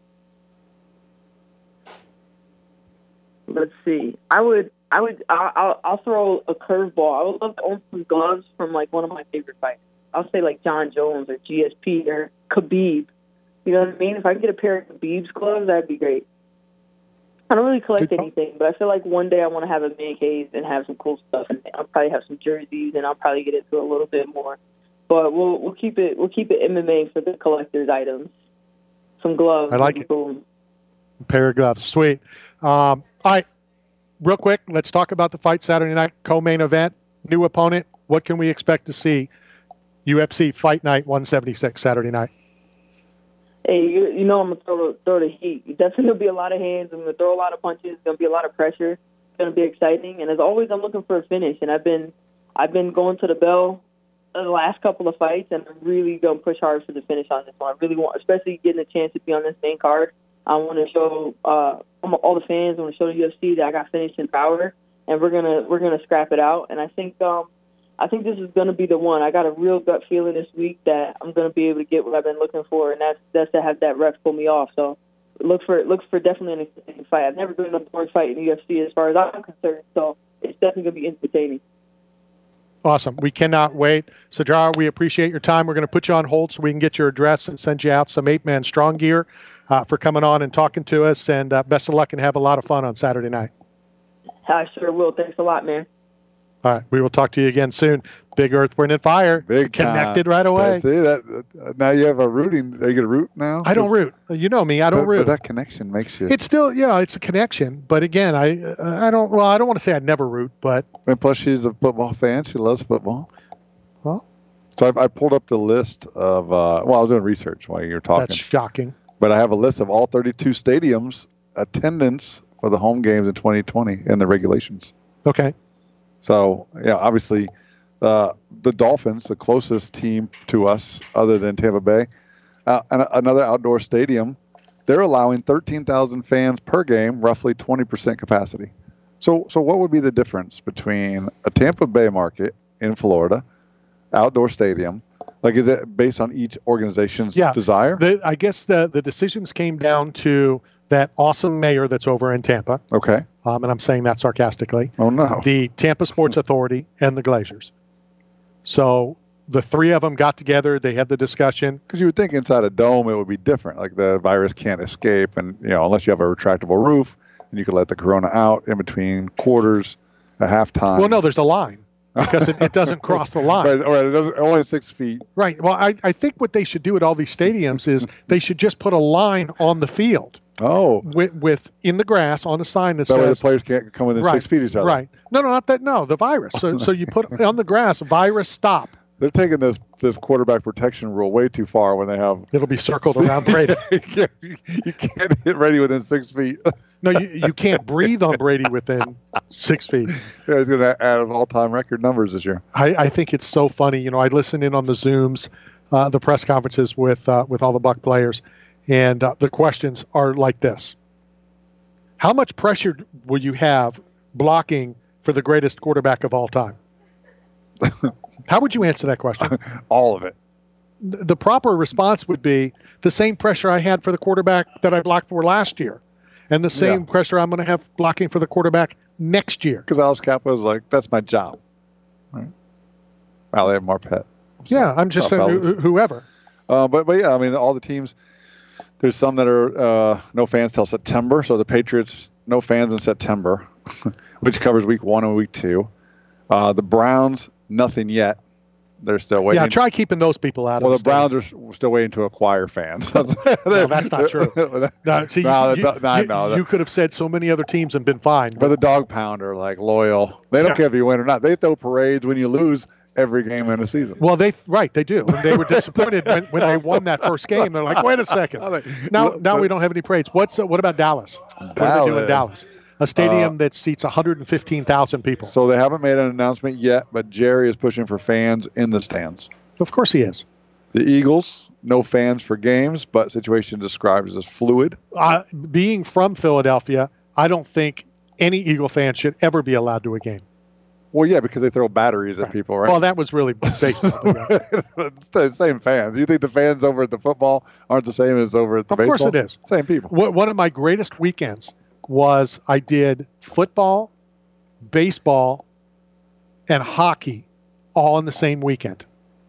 let's see. I would, I would, I'll, I'll, I'll throw a curveball. I would love to own some gloves from like one of my favorite fighters. I'll say like John Jones or G S P or Khabib. You know what I mean? If I could get a pair of Khabib's gloves, that'd be great. I don't really collect anything, but I feel like one day I want to have a man cave and have some cool stuff, and I'll probably have some jerseys, and I'll probably get into a little bit more. But we'll we'll keep it we'll keep it M M A for the collector's items. Some gloves. I like it. Cool. Pair of gloves. Sweet. Um, all right. Real quick, let's talk about the fight Saturday night, co-main event, new opponent. What can we expect to see? U F C Fight Night one seventy-six Saturday night. Hey, you, you know I'm gonna throw the, throw the heat. Definitely gonna be a lot of hands. I'm gonna throw a lot of punches. It's gonna be a lot of pressure. It's gonna be exciting. And as always, I'm looking for a finish. And I've been I've been going to the bell the last couple of fights, and I'm really gonna push hard for the finish on this one. I really want, especially getting a chance to be on this main card. I want to show uh, all the fans. I want to show the U F C that I got finished in power, and we're gonna we're gonna scrap it out. And I think um, I think this is gonna be the one. I got a real gut feeling this week that I'm gonna be able to get what I've been looking for, and that's that's to have that ref pull me off. So look for look for definitely an exciting fight. I've never been in a boring fight in the U F C as far as I'm concerned, so it's definitely gonna be entertaining. Awesome. We cannot wait. Sijara, we appreciate your time. We're going to put you on hold so we can get your address and send you out some eight-man strong gear uh, for coming on and talking to us. And uh, best of luck and have a lot of fun on Saturday night. I sure will. Thanks a lot, man. All right. We will talk to you again soon. Big Earth, Wind, and Fire. Big Connected time. right away. See that? Uh, now you have a rooting. Are you going to root now? I don't root. You know me. I don't but, root. But that connection makes you. It's still, you know, it's a connection. But again, I, uh, I don't. Well, I don't want to say I never root, but. And plus, she's a football fan. She loves football. Well. So I, I pulled up the list of. Uh, well, I was doing research while you were talking. That's shocking. But I have a list of all thirty-two stadiums attendance for the home games in twenty twenty and the regulations. Okay. So, yeah, obviously, uh, the Dolphins, the closest team to us other than Tampa Bay, uh, and another outdoor stadium, they're allowing thirteen thousand fans per game, roughly twenty percent capacity. So, so what would be the difference between a Tampa Bay market in Florida, outdoor stadium? Like, is it based on each organization's yeah. desire? The, I guess the, the decisions came down to that awesome mayor that's over in Tampa. Okay. Um, and I'm saying that sarcastically. Oh, no. The Tampa Sports Authority and the Glaciers. So the three of them got together. They had the discussion. Because you would think inside a dome it would be different. Like the virus can't escape. And, you know, unless you have a retractable roof, and you could let the corona out in between quarters at halftime. Well, no, there's a line. Because it, it doesn't cross the line. Right, right, it doesn't, only six feet. Right. Well, I, I think what they should do at all these stadiums is they should just put a line on the field. Oh. With, with in the grass on a sign that, that says. That way the players can't come within right, six feet of each other. Right. No, no, not that. No, the virus. So so you put on the grass, virus stop. They're taking this this quarterback protection rule way too far when they have. It'll be circled around Brady. you, can't, you can't hit Brady within six feet. No, you, you can't breathe on Brady within six feet. Yeah, he's going to add all-time record numbers this year. I, I think it's so funny. You know, I listen in on the Zooms, uh, the press conferences with uh, with all the Buck players, and uh, the questions are like this. How much pressure will you have blocking for the greatest quarterback of all time? How would you answer that question? All of it. The proper response would be the same pressure I had for the quarterback that I blocked for last year. And the same Yeah. pressure I'm going to have blocking for the quarterback next year. Because Alex Kappa was like, that's my job. Right? Ali Marpet. Yeah, I'm just Tough saying fellas. wh- whoever. Uh, but, but yeah, I mean, all the teams, there's some that are uh, no fans till September. So the Patriots, no fans in September, which covers week one and week two. Uh, the Browns, nothing yet. They're still waiting. Yeah, try keeping those people out Well, of the the Browns are s- still waiting to acquire fans. No, that's not true. No, see, No, you, that- no, I you- know that. you could have said so many other teams and been fine. But the dog pounder, like loyal, they don't Yeah. care if you win or not. They throw parades when you lose every game in the season. Well, they right, they do. And they were disappointed when, when they won that first game. They're like, wait a second. Now, now we don't have any parades. What's uh, what about Dallas? What do they do in Dallas? A stadium Uh, that seats one hundred fifteen thousand people. So they haven't made an announcement yet, but Jerry is pushing for fans in the stands. Of course he is. The Eagles, no fans for games, but situation described as fluid. Uh, being from Philadelphia, I don't think any Eagle fan should ever be allowed to a game. Well, yeah, because they throw batteries at people, right? Well, that was really baseball. It's the same fans. You think the fans over at the football aren't the same as over at the Of baseball? course it is. Same people. One one of my greatest weekends was I did football, baseball, and hockey all in the same weekend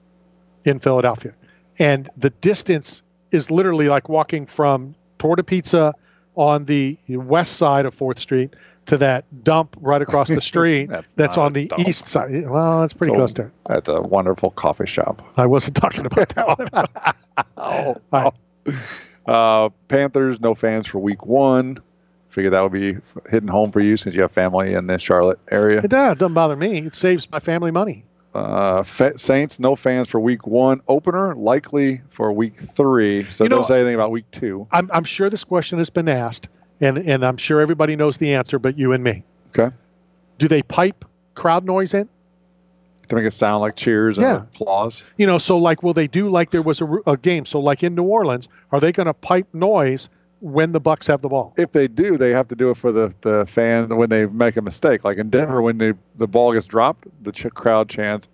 in Philadelphia. And the distance is literally like walking from Torta Pizza on the west side of fourth Street to that dump right across the street That's that's, not on a the dump. east side. Well, that's pretty So, close to it. At a wonderful coffee shop. I wasn't talking about that one. Oh, All right. Uh, Panthers, no fans for week one. Figure that would be hitting home for you since you have family in the Charlotte area. It does. Doesn't bother me. It saves my family money. Uh, Fa- Saints, no fans for week one. Opener, likely for week three. So You don't know, say anything about week two. I'm, I'm sure this question has been asked, and, and I'm sure everybody knows the answer, but you and me. Okay. Do they pipe crowd noise in? To make it sound like cheers and Yeah. applause. You know, so like, will they do like there was a, a game? So like in New Orleans, are they going to pipe noise when the Bucks have the ball? If they do, they have to do it for the, the fan when they make a mistake. Like in Denver, when they, the ball gets dropped, the ch- crowd chants,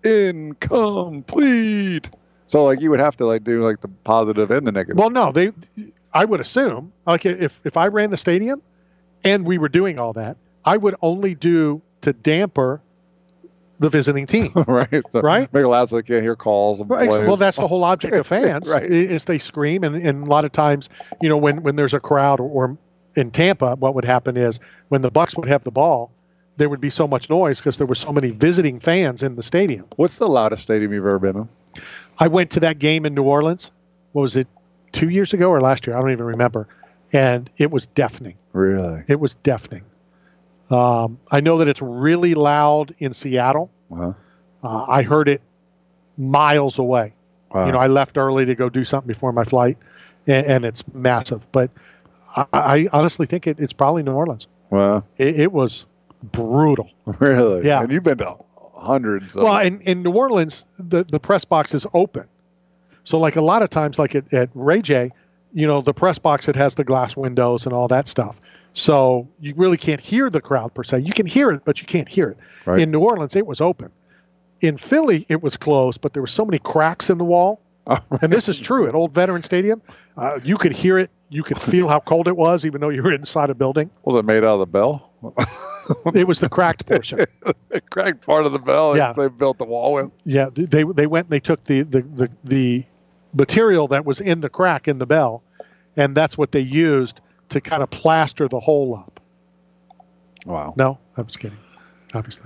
incomplete. So like you would have to like do like the positive and the negative. Well, no, they. I would assume, like if if I ran the stadium, and we were doing all that, I would only do to damper the visiting team. right? So Right? Make it loud so they can't hear calls. And Right. plays. Well, that's the whole object of fans, Right. i- is they scream, and, and a lot of times, you know, when, when there's a crowd, or, or in Tampa, what would happen is when the Bucks would have the ball, there would be so much noise because there were so many visiting fans in the stadium. What's the loudest stadium you've ever been in? I went to that game in New Orleans. What was it, two years ago or last year? I don't even remember. And it was deafening. Really? It was deafening. Um, I know that it's really loud in Seattle. Uh-huh. Uh, I heard it miles away. Wow. You know, I left early to go do something before my flight, and, and it's massive. But I, I honestly think it, it's probably New Orleans. Wow. It, it was brutal. Really? Yeah. And you've been to hundreds of Well, in, in New Orleans, the, the press box is open. So, like a lot of times, like at, at Ray J, you know, the press box, it has the glass windows and all that stuff. So you really can't hear the crowd per se. You can hear it, but you can't hear it. Right. In New Orleans, it was open. In Philly, it was closed, but there were so many cracks in the wall. Oh, and this is true at Old Veteran Stadium. Uh, you could hear it. You could feel how cold it was, even though you were inside a building. Was it made out of the bell? It was the cracked portion. The cracked part of the bell Yeah. they built the wall with. Yeah, they they went and they took the, the, the, the material that was in the crack in the bell, and that's what they used to kind of plaster the hole up. Wow. No, I was kidding, obviously.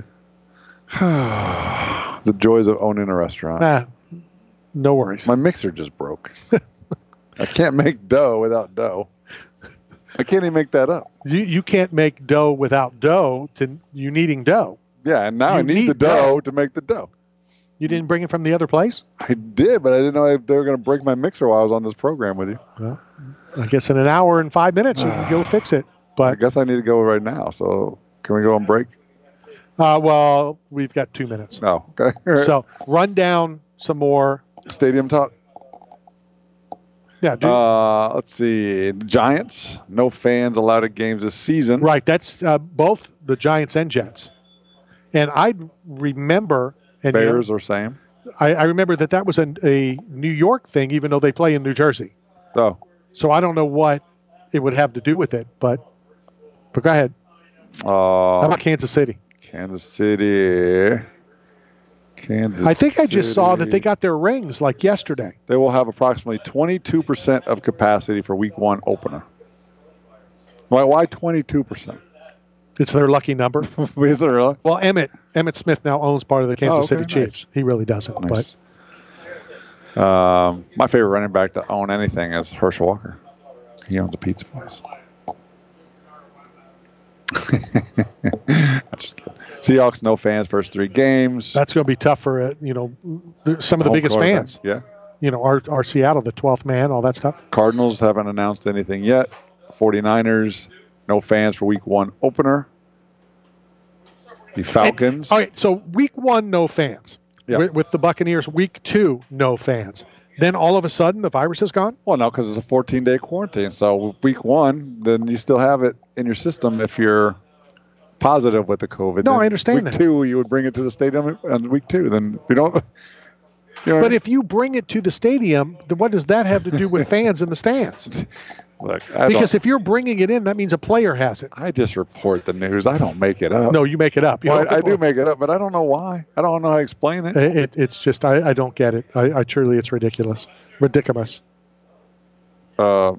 The joys of owning a restaurant. Ah, no worries. My mixer just broke. I can't make dough without dough. I can't even make that up. You you can't make dough without dough. To you needing dough. Yeah, and now You I need, need the dough, dough. to make the dough. You didn't bring it from the other place? I did, but I didn't know if they were going to break my mixer while I was on this program with you. Well, I guess in an hour and five minutes you can go fix it. I But guess I need to go right now. So can we go on break? uh, well, we've got two minutes. No. Okay. All right. So run down some more. Stadium talk. Yeah, dude. Uh, let's see. Giants. No fans allowed at games this season. Right. That's uh, both the Giants and Jets. And I remember. And you know, Bears are same. I, I remember that that was a, a New York thing, even though they play in New Jersey. Oh. So I don't know what it would have to do with it, but but go ahead. Uh, How about Kansas City? Kansas City. Kansas I think I just saw that City. they got their rings like yesterday. They will have approximately twenty-two percent of capacity for week one opener. Why, why twenty-two percent? It's their lucky number. Is it really? Well, Emmett Emmett Smith now owns part of the Kansas Oh, okay, City nice. Chiefs. He really doesn't. Nice. Um, my favorite running back to own anything is Herschel Walker. He owns a pizza place. I'm just kidding. Seahawks, no fans, first three games. But that's going to be tough for uh, you know some of the Home biggest quarterback. fans. Yeah. You know, our, our Seattle, the twelfth man, all that stuff. Cardinals haven't announced anything yet. forty-niners, no fans for week one opener. The Falcons. All right, so week one, no fans. Yeah. With, with the Buccaneers, week two, no fans. Then all of a sudden, the virus is gone? Well, no, because it's a fourteen-day quarantine. So week one, then you still have it in your system if you're positive with the COVID. No, Then I understand week that. two, you would bring it to the stadium on week two. Then if you don't. You know, But if you bring it to the stadium, then what does that have to do with fans in the stands? look, I Because don't- if you're bringing it in, that means a player has it. I just report the news. I don't make it up. No, you make it up. You Well, know, I, I do make it up, but I don't know why. I don't know how to explain it. It, it, it's just, I, I don't get it. I, I truly, it's ridiculous. Ridiculous. Uh,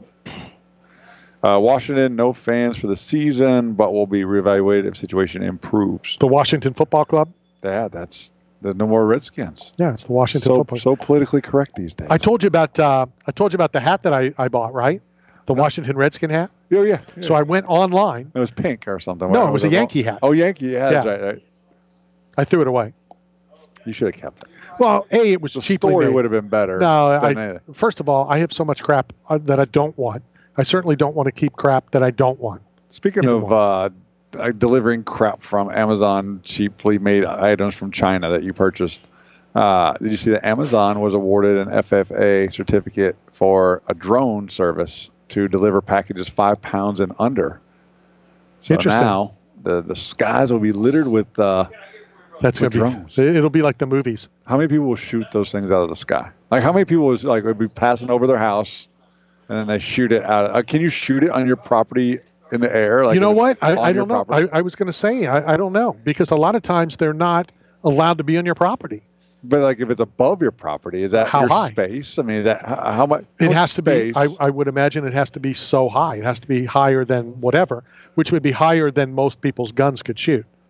uh, Washington, no fans for the season, but will be reevaluated if situation improves. The Washington Football Club? Yeah, that's the no more Redskins. Yeah, it's the Washington So, Football so politically correct these days. I told you about uh, I told you about the hat that I, I bought, right? The Washington Redskin hat. Oh, yeah, yeah. So I went online. It was pink or something. No, What it was a all- Yankee hat. Oh, Yankee. Yeah, that's Yeah. right, right. I threw it away. You should have kept it. Well, A, it was The cheaply story made. would have been better. No, I, than anything. first of all, I have so much crap uh, that I don't want. I certainly don't want to keep crap that I don't want. Speaking Either of uh, uh, delivering crap from Amazon, cheaply made items from China that you purchased, uh, did you see that Amazon was awarded an F F A certificate for a drone service to deliver packages five pounds and under? So Interesting. now the, the skies will be littered with uh, That's going with to drones. be. It'll be like the movies. How many people will shoot those things out of the sky? Like how many people was like would be passing over their house and then they shoot it out? Uh, can you shoot it on your property in the air? Like you know if what? it's I, on I your don't know. property? I, I was going to say I, I don't know because a lot of times they're not allowed to be on your property. But like if it's above your property, is that How your high? space? I mean, is that how, how much? It how has to be. space? I, I would imagine it has to be so high. It has to be higher than whatever, which would be higher than most people's guns could shoot.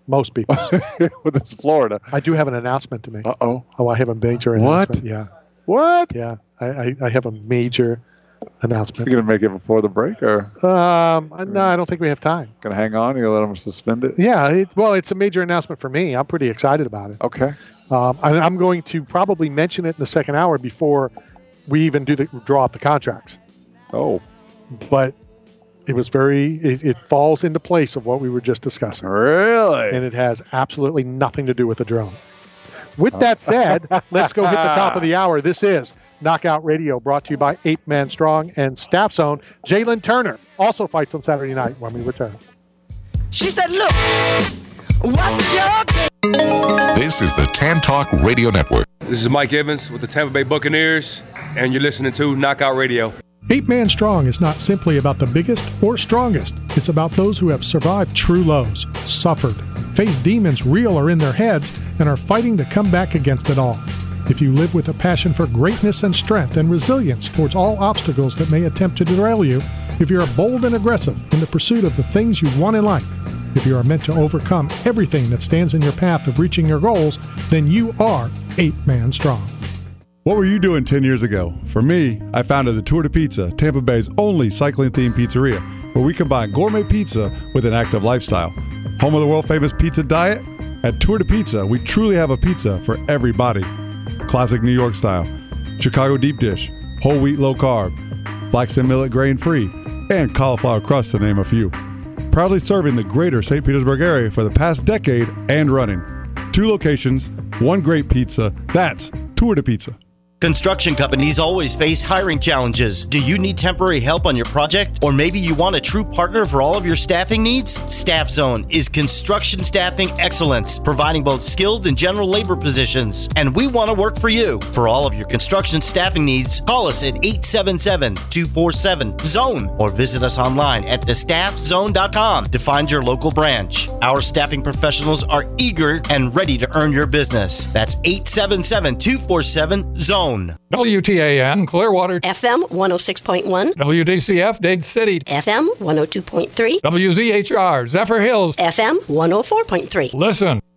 Most people. With this Florida. I do have an announcement to make. Uh-oh. Oh, I have a major What? announcement. Yeah. What? Yeah. I, I, I have a major announcement. You're going to make it before the break, or? Um, no, I don't think we have time. Going to hang on? You let them suspend it? Yeah. It, well, it's a major announcement for me. I'm pretty excited about it. Okay. Um, I, I'm going to probably mention it in the second hour before we even do the draw up the contracts. Oh. But it was very, it, it falls into place of what we were just discussing. Really? And it has absolutely nothing to do with the drone. With that said, let's go hit the top of the hour. This is Knockout Radio, brought to you by Eight Man Strong and Staff Zone. Jalen Turner also fights on Saturday night when we return. She said, look, what's your game? This is the Tan Talk Radio Network. This is Mike Evans with the Tampa Bay Buccaneers, and you're listening to Knockout Radio. Eight Man Strong is not simply about the biggest or strongest. It's about those who have survived true lows, suffered, faced demons real or in their heads, and are fighting to come back against it all. If you live with a passion for greatness and strength and resilience towards all obstacles that may attempt to derail you, if you are bold and aggressive in the pursuit of the things you want in life, if you are meant to overcome everything that stands in your path of reaching your goals, then you are Eight Man Strong. What were you doing ten years ago? For me, I founded the Tour de Pizza, Tampa Bay's only cycling-themed pizzeria, where we combine gourmet pizza with an active lifestyle. Home of the world-famous pizza diet? At Tour de Pizza, we truly have a pizza for every body. Classic New York style, Chicago deep dish, whole wheat low carb, flax and millet grain free, and cauliflower crust to name a few. Proudly serving the greater Saint Petersburg area for the past decade and running. Two locations, one great pizza. That's Tour de Pizza. Construction companies always face hiring challenges. Do you need temporary help on your project? Or maybe you want a true partner for all of your staffing needs? Staff Zone is construction staffing excellence, providing both skilled and general labor positions. And we want to work for you. For all of your construction staffing needs, call us at eight seven seven, two four seven, zone or visit us online at the staff zone dot com to find your local branch. Our staffing professionals are eager and ready to earn your business. That's eight seven seven, two four seven, zone. W T A N Clearwater, F M one oh six point one, W D C F Dade City, F M one oh two point three, W Z H R Zephyr Hills, F M one oh four point three. Listen.